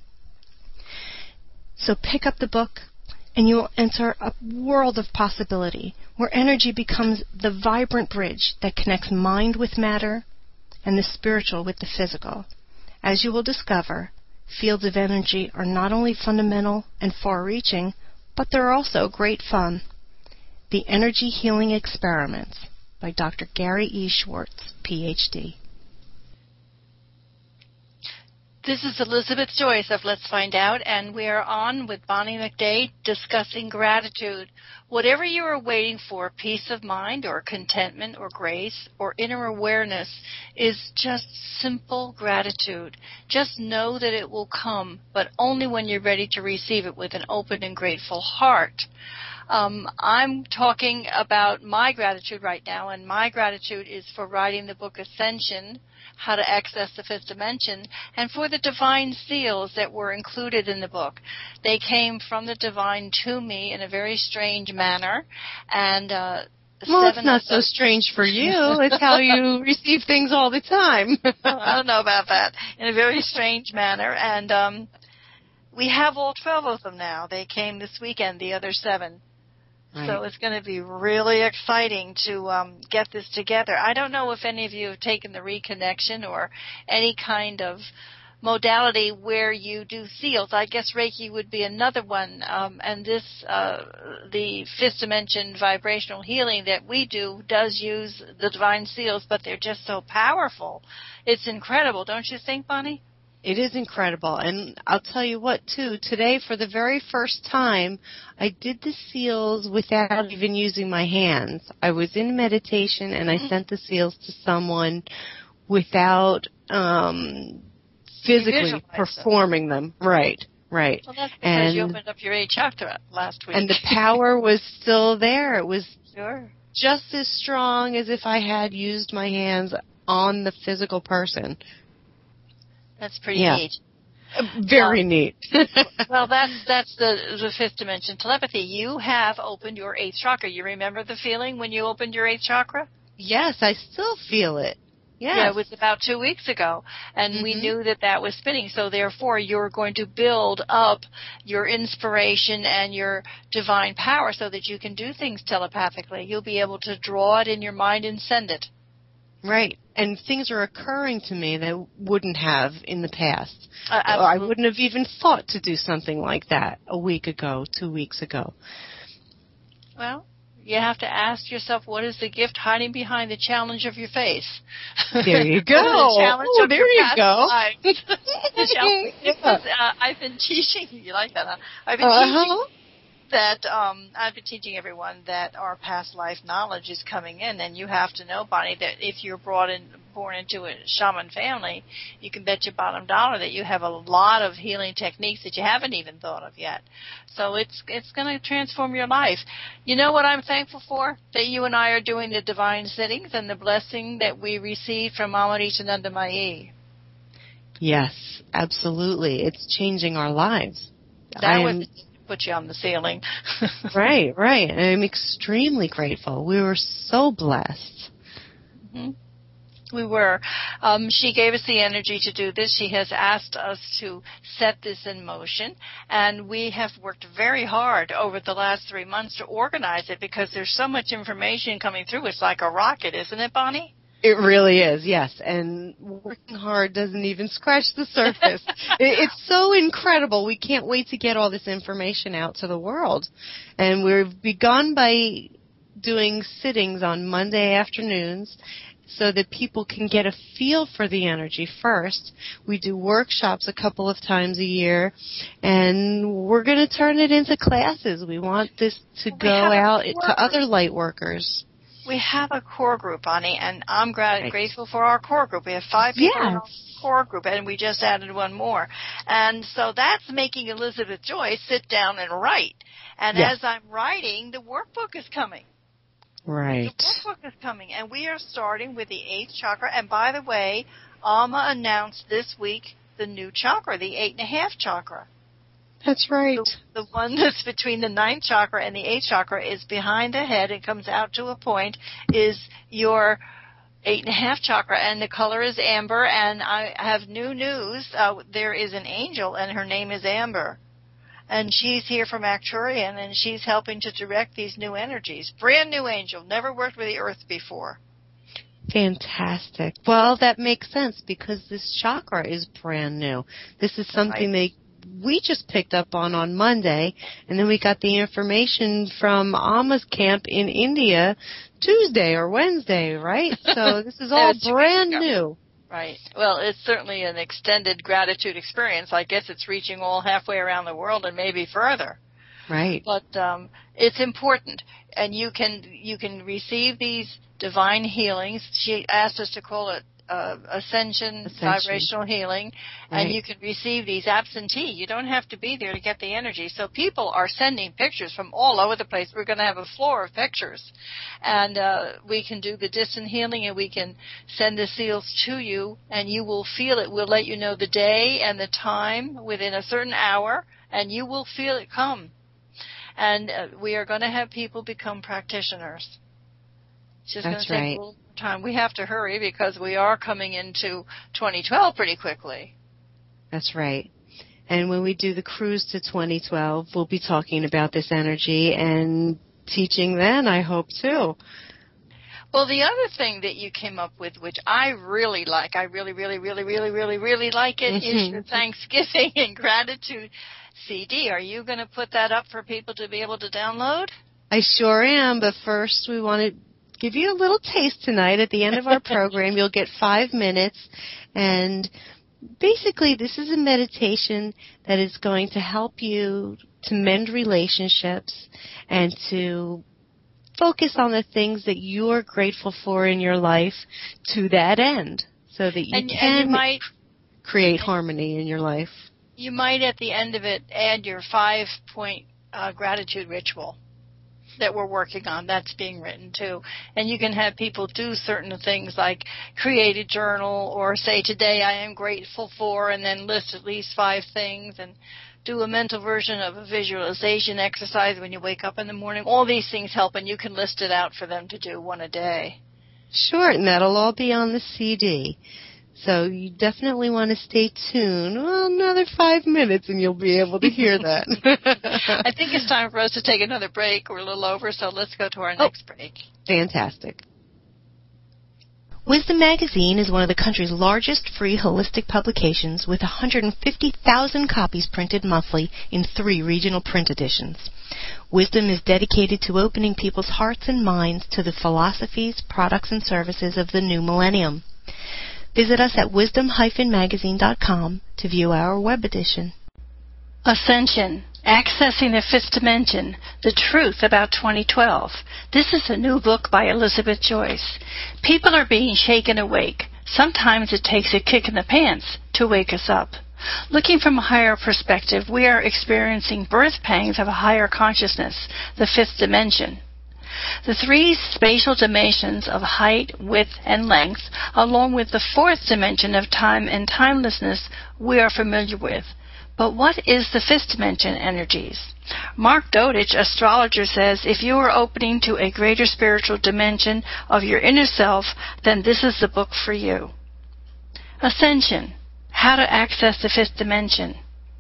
So pick up the book, and you will enter a world of possibility where energy becomes the vibrant bridge that connects mind with matter and the spiritual with the physical. As you will discover, fields of energy are not only fundamental and far-reaching, but they're also great fun. The Energy Healing Experiments by Doctor Gary E. Schwartz, P H D. This is Elizabeth Joyce of Let's Find Out, and we are on with Bonnie McDade discussing gratitude. Whatever you are waiting for, peace of mind or contentment or grace or inner awareness, is just simple gratitude. Just know that it will come, but only when you're ready to receive it with an open and grateful heart. Um, I'm talking about my gratitude right now, and my gratitude is for writing the book Ascension, How to Access the Fifth Dimension, and for the divine seals that were included in the book. They came from the divine to me in a very strange manner, and uh, well, it's not so strange for you. It's how you receive things all the time. I don't know about that. In a very strange manner, and um, we have all twelve of them now. They came this weekend, the other seven. Right. So it's going to be really exciting to um, get this together. I don't know if any of you have taken the reconnection or any kind of modality where you do seals. I guess Reiki would be another one. Um, and this, uh, the fifth dimension vibrational healing that we do does use the divine seals, but they're just so powerful. It's incredible, don't you think, Bonnie? It is incredible. And I'll tell you what, too, today for the very first time, I did the seals without even using my hands. I was in meditation, and I sent the seals to someone without um, physically performing them. Right, right. Well, that's because and, you opened up your eighth chakra last week. And the power was still there. It was sure. just as strong as if I had used my hands on the physical person. That's pretty yeah. neat. Very um, neat. Well, that's that's the the fifth dimension telepathy. You have opened your eighth chakra. You remember the feeling when you opened your eighth chakra? Yes, I still feel it. Yes. Yeah, it was about two weeks ago, and mm-hmm. we knew that that was spinning. So therefore, you're going to build up your inspiration and your divine power so that you can do things telepathically. You'll be able to draw it in your mind and send it. Right. And things are occurring to me that wouldn't have in the past. Uh, I wouldn't have even thought to do something like that a week ago, two weeks ago. Well, you have to ask yourself, what is the gift hiding behind the challenge of your face? There you go. the challenge oh, of there your you past go. life. the challenge, because, uh, I've been teaching, you like that, huh? I've been uh-huh. teaching that um, I've been teaching everyone that our past life knowledge is coming in, and you have to know, Bonnie, that if you're brought in, born into a shaman family, you can bet your bottom dollar that you have a lot of healing techniques that you haven't even thought of yet. So it's it's going to transform your life. You know what I'm thankful for? That you and I are doing the divine sittings and the blessing that we received from Amarichananda Mayi. Yes, absolutely. It's changing our lives. That I was... am... put you on the ceiling. right, right. I'm extremely grateful. We were so blessed. Mm-hmm. We were. Um, she gave us the energy to do this. She has asked us to set this in motion, and we have worked very hard over the last three months to organize it because there's so much information coming through. It's like a rocket, isn't it, Bonnie? It really is, yes. And working hard doesn't even scratch the surface. it, it's so incredible. We can't wait to get all this information out to the world. And we've begun by doing sittings on Monday afternoons so that people can get a feel for the energy first. We do workshops a couple of times a year, and we're going to turn it into classes. We want this to go out to other light workers. We have a core group, Bonnie, and I'm gra- right. grateful for our core group. We have five people yes. in our core group, and we just added one more. And so that's making Elizabeth Joyce sit down and write. And yes. as I'm writing, the workbook is coming. Right. The workbook is coming, and we are starting with the eighth chakra. And by the way, Alma announced this week the new chakra, the eight and a half chakra. That's right. The, the one that's between the ninth chakra and the eighth chakra is behind the head. It comes out to a point, is your eight and a half chakra, and the color is amber. And I have new news. Uh, there is an angel, and her name is Amber. And she's here from Acturian, and she's helping to direct these new energies. Brand new angel, never worked with the earth before. Fantastic. Well, that makes sense because this chakra is brand new. This is something right. they we just picked up on on Monday, and then we got the information from Alma's camp in India Tuesday or Wednesday, right? So this is all brand new. Right. Well, it's certainly an extended gratitude experience. I guess it's reaching all halfway around the world and maybe further. Right. But um, it's important, and you can you can receive these divine healings. She asked us to call it Uh, ascension, ascension, vibrational healing, right. and you can receive these absentee. You don't have to be there to get the energy. So people are sending pictures from all over the place. We're going to have a floor of pictures, and uh, we can do the distant healing, and we can send the seals to you, and you will feel it. We'll let you know the day and the time within a certain hour, and you will feel it come. And uh, we are going to have people become practitioners. It's just That's going to take right. a little time. We have to hurry because we are coming into twenty twelve pretty quickly. That's right. And when we do the cruise to twenty twelve, we'll be talking about this energy and teaching then, I hope, too. Well, the other thing that you came up with, which I really like, I really, really, really, really, really, really like it, mm-hmm. is your Thanksgiving and Gratitude C D. Are you going to put that up for people to be able to download? I sure am, but first we want to give you a little taste tonight. At the end of our program, you'll get five minutes, and basically this is a meditation that is going to help you to mend relationships and to focus on the things that you are grateful for in your life to that end, so that you and, can and you might, create harmony in your life. You might, at the end of it, add your five-point uh, gratitude ritual that we're working on. That's being written too. And you can have people do certain things like create a journal or say, today I am grateful for, and then list at least five things, and do a mental version of a visualization exercise when you wake up in the morning. All these things help, and you can list it out for them to do one a day. Sure, and that'll all be on the C D. So you definitely want to stay tuned. Well, another five minutes and you'll be able to hear that. I think it's time for us to take another break. We're a little over, so let's go to our oh, next break. Fantastic. Wisdom Magazine is one of the country's largest free holistic publications with one hundred fifty thousand copies printed monthly in three regional print editions. Wisdom is dedicated to opening people's hearts and minds to the philosophies, products, and services of the new millennium. Visit us at wisdom dash magazine dot com to view our web edition. Ascension, Accessing the Fifth Dimension, The Truth About twenty twelve. This is a new book by Elizabeth Joyce. People are being shaken awake. Sometimes it takes a kick in the pants to wake us up. Looking from a higher perspective, we are experiencing birth pangs of a higher consciousness, the fifth dimension. The three spatial dimensions of height, width, and length, along with the fourth dimension of time and timelessness, we are familiar with. But what is the fifth dimension energies? Mark Dodich, astrologer, says if you are opening to a greater spiritual dimension of your inner self, then this is the book for you. Ascension, How to Access the Fifth Dimension.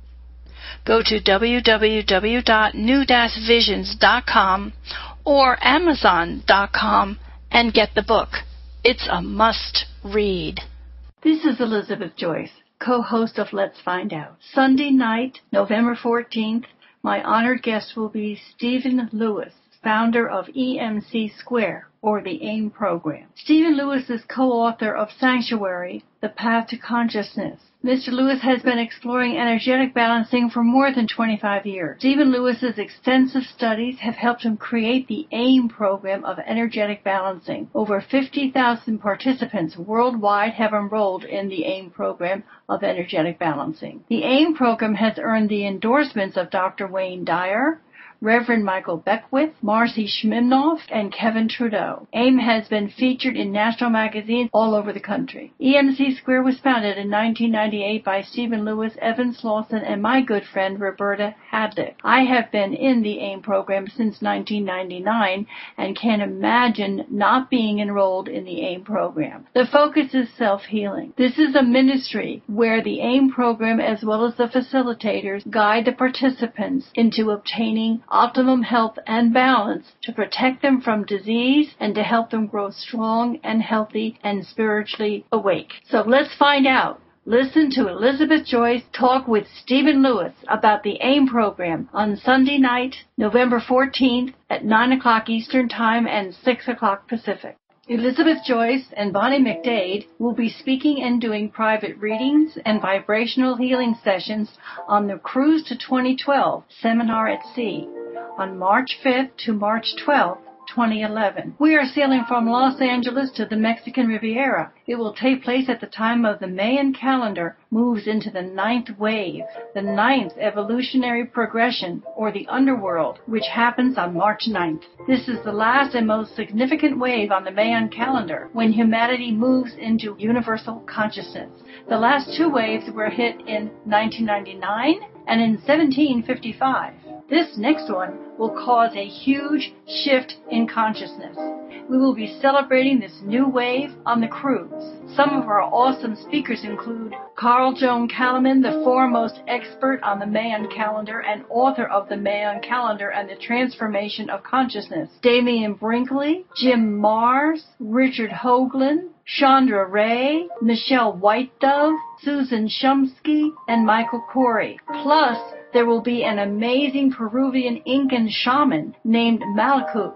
Go to w w w dot new dash visions dot com or amazon dot com and get the book. It's a must-read. This is Elizabeth Joyce, co-host of Let's Find Out. Sunday night, November fourteenth, my honored guest will be Stephen Lewis, founder of E M C Square, or the AIM program. Stephen Lewis is co-author of Sanctuary, The Path to Consciousness. Mister Lewis has been exploring energetic balancing for more than twenty-five years. Stephen Lewis's extensive studies have helped him create the AIM program of energetic balancing. Over fifty thousand participants worldwide have enrolled in the AIM program of energetic balancing. The AIM program has earned the endorsements of Doctor Wayne Dyer, Reverend Michael Beckwith, Marcy Shminoff, and Kevin Trudeau. AIM has been featured in national magazines all over the country. E M C Square was founded in nineteen ninety-eight by Stephen Lewis, Evan Slauson, and my good friend Roberta Hadlick. I have been in the AIM program since nineteen ninety-nine and can't imagine not being enrolled in the AIM program. The focus is self-healing. This is a ministry where the AIM program, as well as the facilitators, guide the participants into obtaining optimum health and balance to protect them from disease and to help them grow strong and healthy and spiritually awake. So let's find out. Listen to Elizabeth Joyce talk with Stephen Lewis about the AIM program on Sunday night, November fourteenth at nine o'clock Eastern Time and six o'clock Pacific. Elizabeth Joyce and Bonnie McDade will be speaking and doing private readings and vibrational healing sessions on the Cruise to twenty twelve Seminar at Sea on March fifth to March twelfth, twenty eleven. We are sailing from Los Angeles to the Mexican Riviera. It will take place at the time of the Mayan calendar moves into the ninth wave, the ninth evolutionary progression, or the underworld, which happens on March ninth. This is the last and most significant wave on the Mayan calendar, when humanity moves into universal consciousness. The last two waves were hit in nineteen ninety-nine and in seventeen fifty-five. This next one will cause a huge shift in consciousness. We will be celebrating this new wave on the cruise. Some of our awesome speakers include Carl Joan Kalaman, the foremost expert on the Mayan calendar and author of the Mayan calendar and the Transformation of Consciousness, Damian Brinkley, Jim Mars, Richard Hoagland, Chandra Ray, Michelle White Dove, Susan Shumsky, and Michael Corey. Plus, there will be an amazing Peruvian Incan shaman named Malku.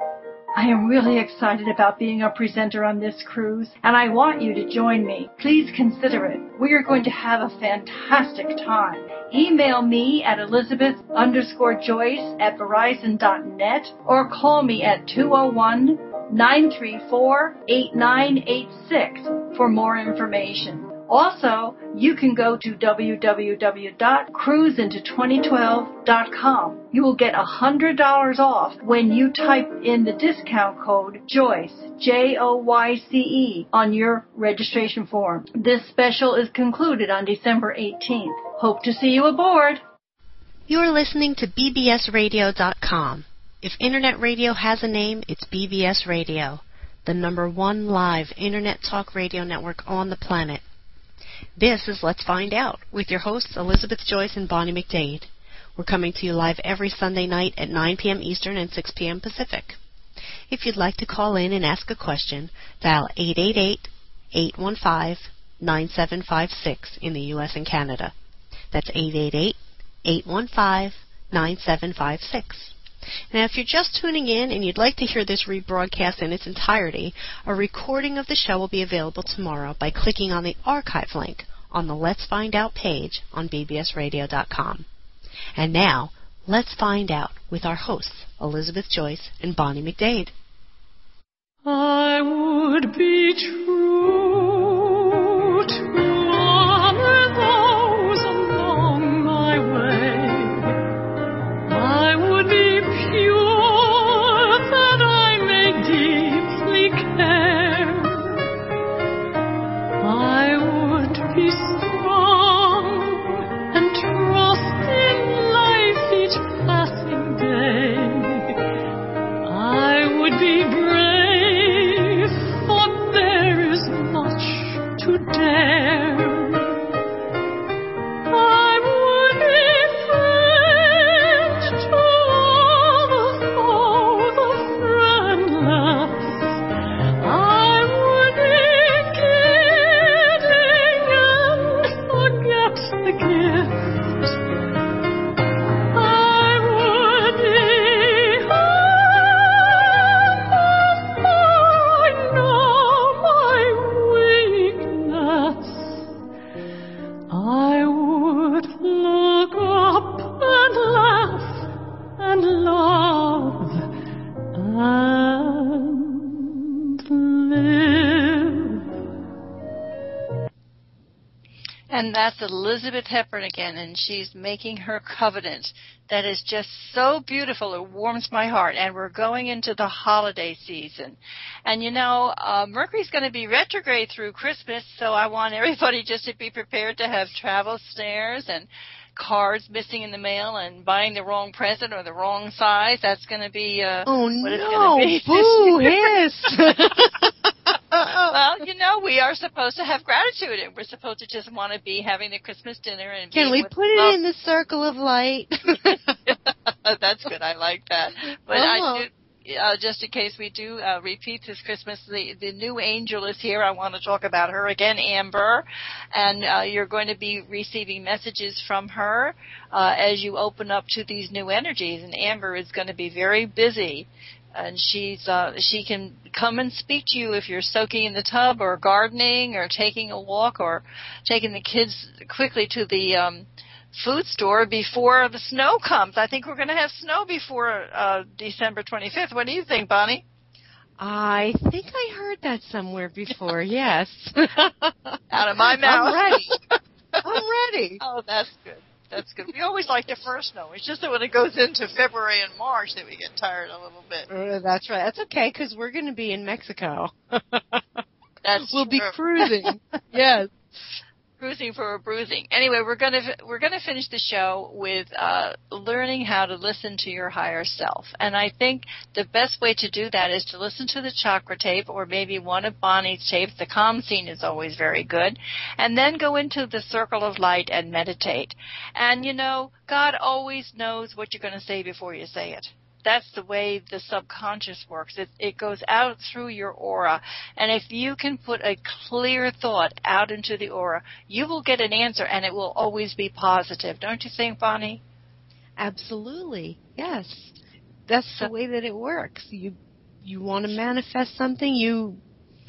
I am really excited about being a presenter on this cruise, and I want you to join me. Please consider it. We are going to have a fantastic time. Email me at Elizabeth underscore Joyce at Verizon dot net or call me at two oh one, nine three four, eight nine eight six for more information. Also, you can go to w w w dot cruise into twenty twelve dot com. You will get one hundred dollars off when you type in the discount code JOYCE, J O Y C E, on your registration form. This special is concluded on December eighteenth. Hope to see you aboard. You're listening to b b s radio dot com. If Internet radio has a name, it's B B S Radio. the number one live Internet talk radio network on the planet. This is Let's Find Out with your hosts Elizabeth Joyce and Bonnie McDade. We're coming to you live every Sunday night at nine p.m. Eastern and six p.m. Pacific. If you'd like to call in and ask a question, dial eight eight eight, eight one five, nine seven five six in the U S and Canada. That's eight eight eight, eight one five, nine seven five six. Now, if you're just tuning in and you'd like to hear this rebroadcast in its entirety, a recording of the show will be available tomorrow by clicking on the archive link on the Let's Find Out page on b b s radio dot com. And now, let's find out with our hosts, Elizabeth Joyce and Bonnie McDade. I would be true to honor those along my way. I would be pure that I may deeply care. I would be strong and trust in life each passing day. I would be brave, for there is much to dare. I would be friend to all the foe, the friendless. I would be giving and forget the gift. I would be humble, for I know my weakness. I would look up and laugh and love and live. And that's Elizabeth Hepburn again, and she's making her covenant. That is just so beautiful. It warms my heart. And we're going into the holiday season. And, you know, uh, Mercury's going to be retrograde through Christmas, so I want everybody just to be prepared to have travel snares and cards missing in the mail and buying the wrong present or the wrong size. That's going to be uh, Oh, what it's no. going to be. Boo, hiss. Well, you know, we are supposed to have gratitude, and we're supposed to just want to be having the Christmas dinner and Can being we with put it love. in the circle of light? That's good. I like that. But Uh-huh. I do. Uh, just in case we do uh, repeat this Christmas, the, the new angel is here. I want to talk about her again, Amber, and uh, you're going to be receiving messages from her uh, as you open up to these new energies. And Amber is going to be very busy, and she's uh, she can come and speak to you if you're soaking in the tub or gardening or taking a walk or taking the kids quickly to the um, food store before the snow comes. I think we're going to have snow before uh, December twenty-fifth. What do you think, Bonnie? I think I heard that somewhere before, yes. Out of my mouth. I'm ready. I'm ready. Oh, that's good. That's good. We always like the first snow. It's just that when it goes into February and March that we get tired a little bit. Uh, that's right. That's okay, because we're going to be in Mexico. That's we'll be true. cruising. Yes. Cruising for a bruising. Anyway, we're gonna we're gonna finish the show with uh, learning how to listen to your higher self, and I think the best way to do that is to listen to the chakra tape, or maybe one of Bonnie's tapes. The calm scene is always very good, and then go into the circle of light and meditate. And you know, God always knows what you're going to say before you say it. That's the way the subconscious works. It, it goes out through your aura. And if you can put a clear thought out into the aura, you will get an answer, and it will always be positive. Don't you think, Bonnie? Absolutely. Yes. That's the way that it works. You you want to manifest something, you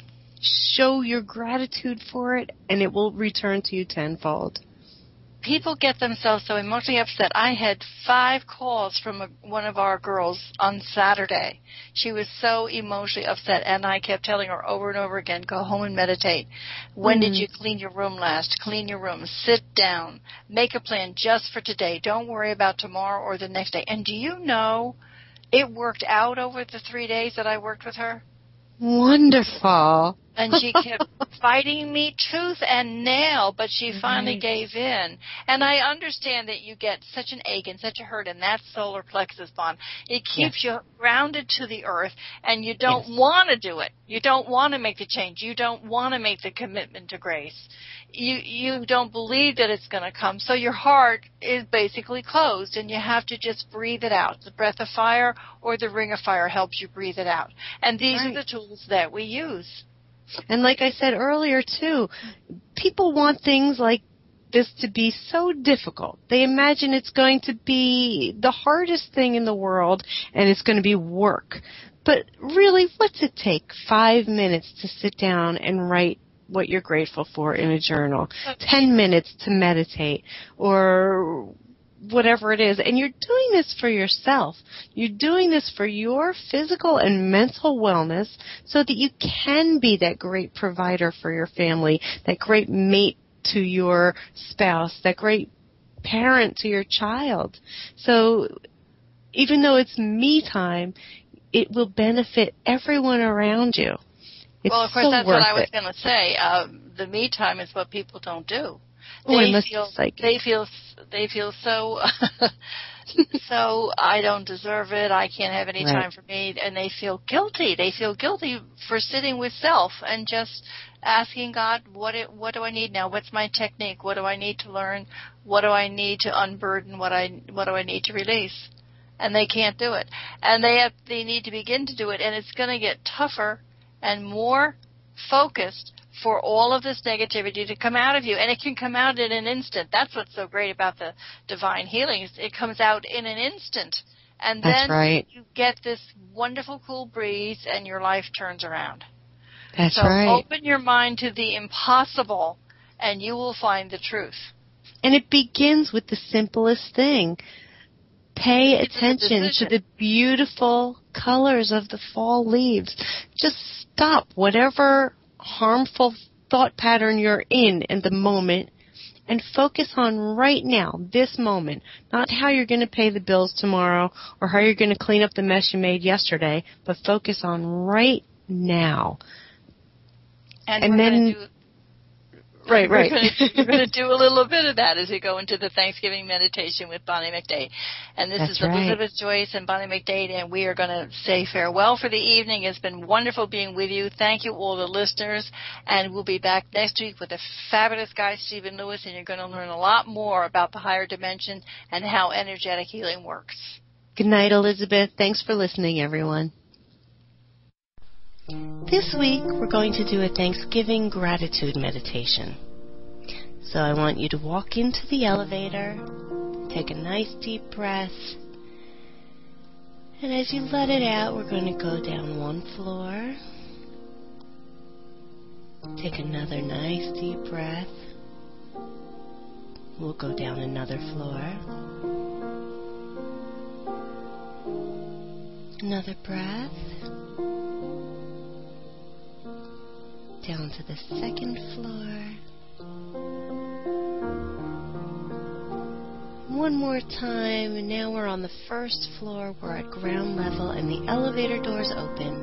show your gratitude for it, and it will return to you tenfold. People get themselves so emotionally upset. I had five calls from a, one of our girls on Saturday. She was so emotionally upset, and I kept telling her over and over again, go home and meditate. When mm. did you clean your room last? Clean your room. Sit down. Make a plan just for today. Don't worry about tomorrow or the next day. And do you know, it worked out over the three days that I worked with her. Wonderful. And she kept fighting me tooth and nail, but she finally Right. gave in. And I understand that you get such an ache and such a hurt in that solar plexus bond. It keeps Yes. you grounded to the earth, and you don't Yes. want to do it. You don't want to make the change. You don't want to make the commitment to grace. You you don't believe that it's going to come, so your heart is basically closed, and you have to just breathe it out. The breath of fire or the ring of fire helps you breathe it out. And these Right. are the tools that we use. And like I said earlier, too, people want things like this to be so difficult. They imagine it's going to be the hardest thing in the world, and it's going to be work. But really, what's it take? Five minutes to sit down and write what you're grateful for in a journal. Ten minutes to meditate, or whatever it is. And you're doing this for yourself. You're doing this for your physical and mental wellness so that you can be that great provider for your family, that great mate to your spouse, that great parent to your child. So even though it's me time, it will benefit everyone around you. It's well, of course, so that's worth what I was it. going to say. Uh, the me time is what people don't do. Oh, I They must feel be psychic. they feel they feel so so I don't deserve it. I can't have any Right. time for me, and they feel guilty. They feel guilty for sitting with self and just asking God, what it, what do I need now? What's my technique? What do I need to learn? What do I need to unburden? What I what do I need to release? And they can't do it, and they have, they need to begin to do it, and it's going to get tougher and more focused for all of this negativity to come out of you. And it can come out in an instant. That's what's so great about the divine healings. It comes out in an instant. And That's then right. you get this wonderful cool breeze and your life turns around. That's so right. open your mind to the impossible and you will find the truth. And it begins with the simplest thing. Pay It's a attention to decision. the beautiful colors of the fall leaves. Just stop whatever harmful thought pattern you're in in the moment and focus on right now, this moment, not how you're going to pay the bills tomorrow or how you're going to clean up the mess you made yesterday, but focus on right now. And, And we're then- going to do Right, We're right. gonna, we're going to do a little bit of that as we go into the Thanksgiving meditation with Bonnie McDade. And this That's is right. Elizabeth Joyce and Bonnie McDade, and we are going to say farewell for the evening. It's been wonderful being with you. Thank you, all the listeners. And we'll be back next week with a fabulous guy, Stephen Lewis, and you're going to learn a lot more about the higher dimension and how energetic healing works. Good night, Elizabeth. Thanks for listening, everyone. This week, we're going to do a Thanksgiving gratitude meditation. So I want you to walk into the elevator, take a nice deep breath, and as you let it out, we're going to go down one floor. Take another nice deep breath. We'll go down another floor. Another breath. Down to the second floor. One more time, and now we're on the first floor. We're at ground level, and the elevator doors open.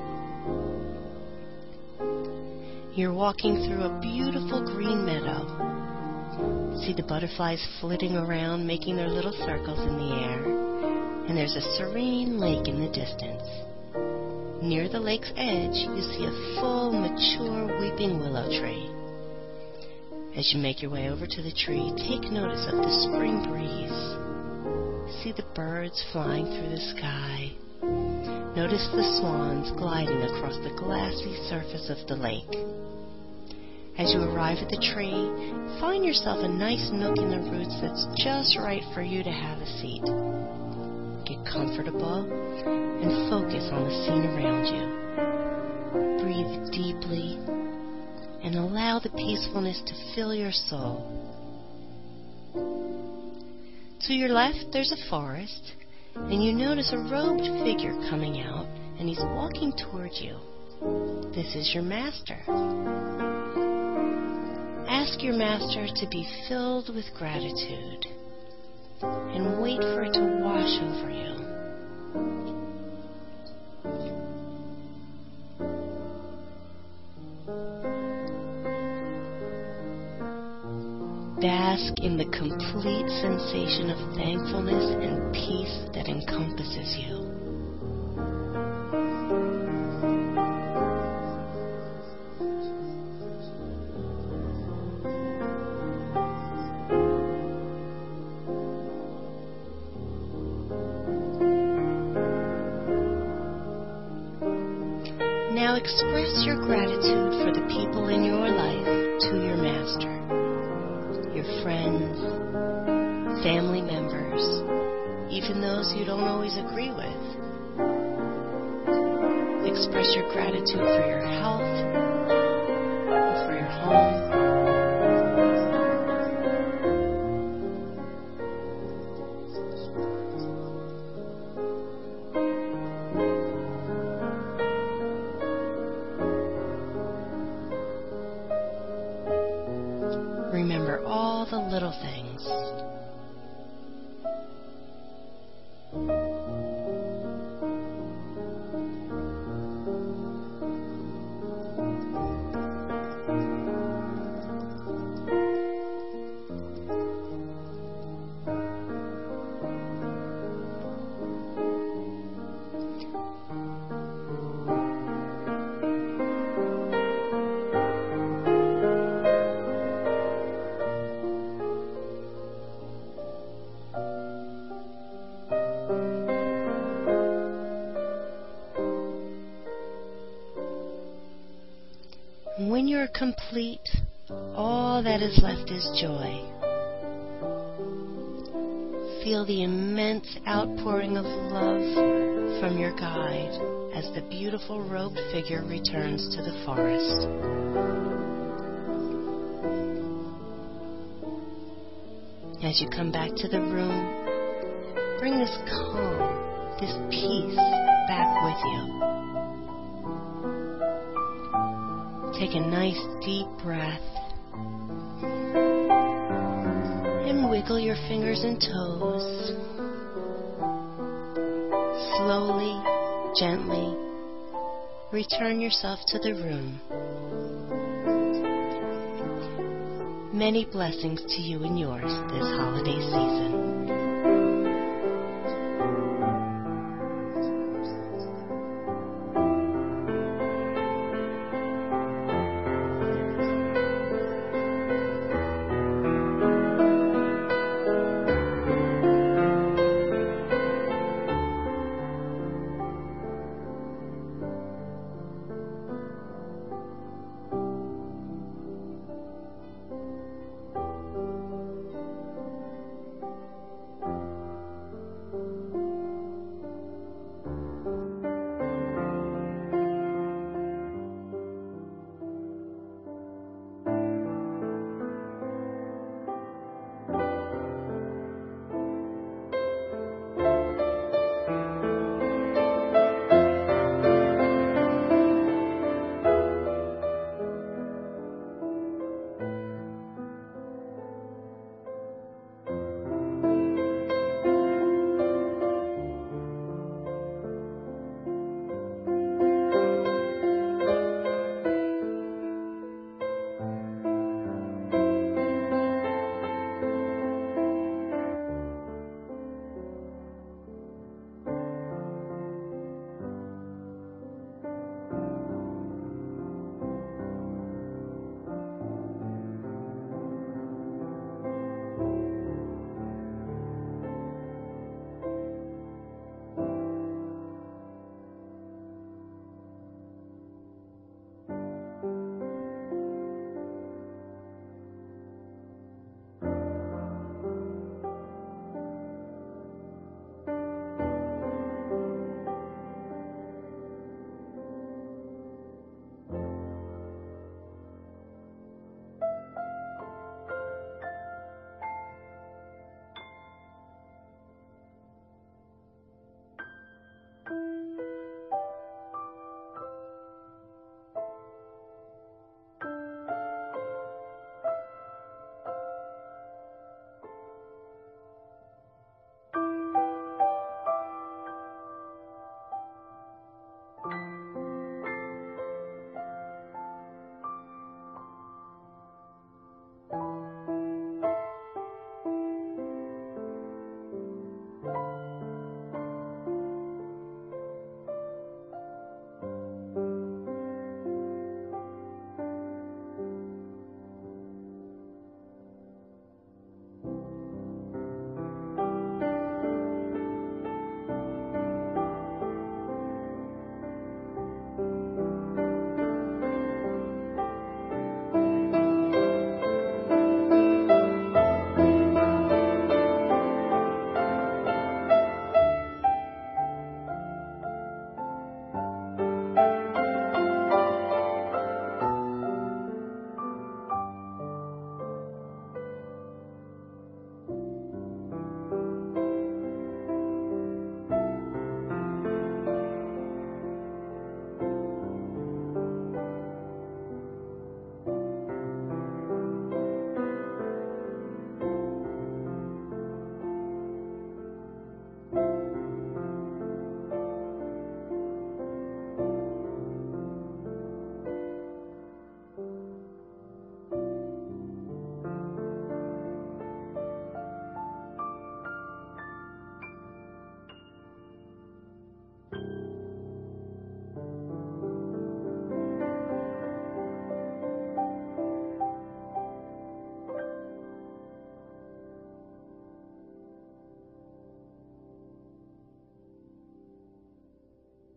You're walking through a beautiful green meadow. See the butterflies flitting around, making their little circles in the air. And there's a serene lake in the distance. Near the lake's edge, you see a full, mature weeping willow tree. As you make your way over to the tree, take notice of the spring breeze. See the birds flying through the sky. Notice the swans gliding across the glassy surface of the lake. As you arrive at the tree, find yourself a nice nook in the roots that's just right for you to have a seat. Get comfortable and focus on the scene around you. Breathe deeply and allow the peacefulness to fill your soul. To your left, there's a forest, and you notice a robed figure coming out, and he's walking toward you. This is your master. Ask your master to be filled with gratitude, and wait for it to wash over you. bask in the complete sensation of thankfulness and peace that encompasses you. Now express your gratitude for the people in your life to your Master, your friends, family members, even those you don't always agree with. Express your gratitude for your health, for your home. Remember all the little things. When you're complete, all that is left is joy. Feel the immense outpouring of love from your guide as the beautiful robed figure returns to the forest. As you come back to the room, bring this calm, this peace back with you. Take a nice deep breath and wiggle your fingers and toes. Slowly, gently, return yourself to the room. Many blessings to you and yours this holiday season.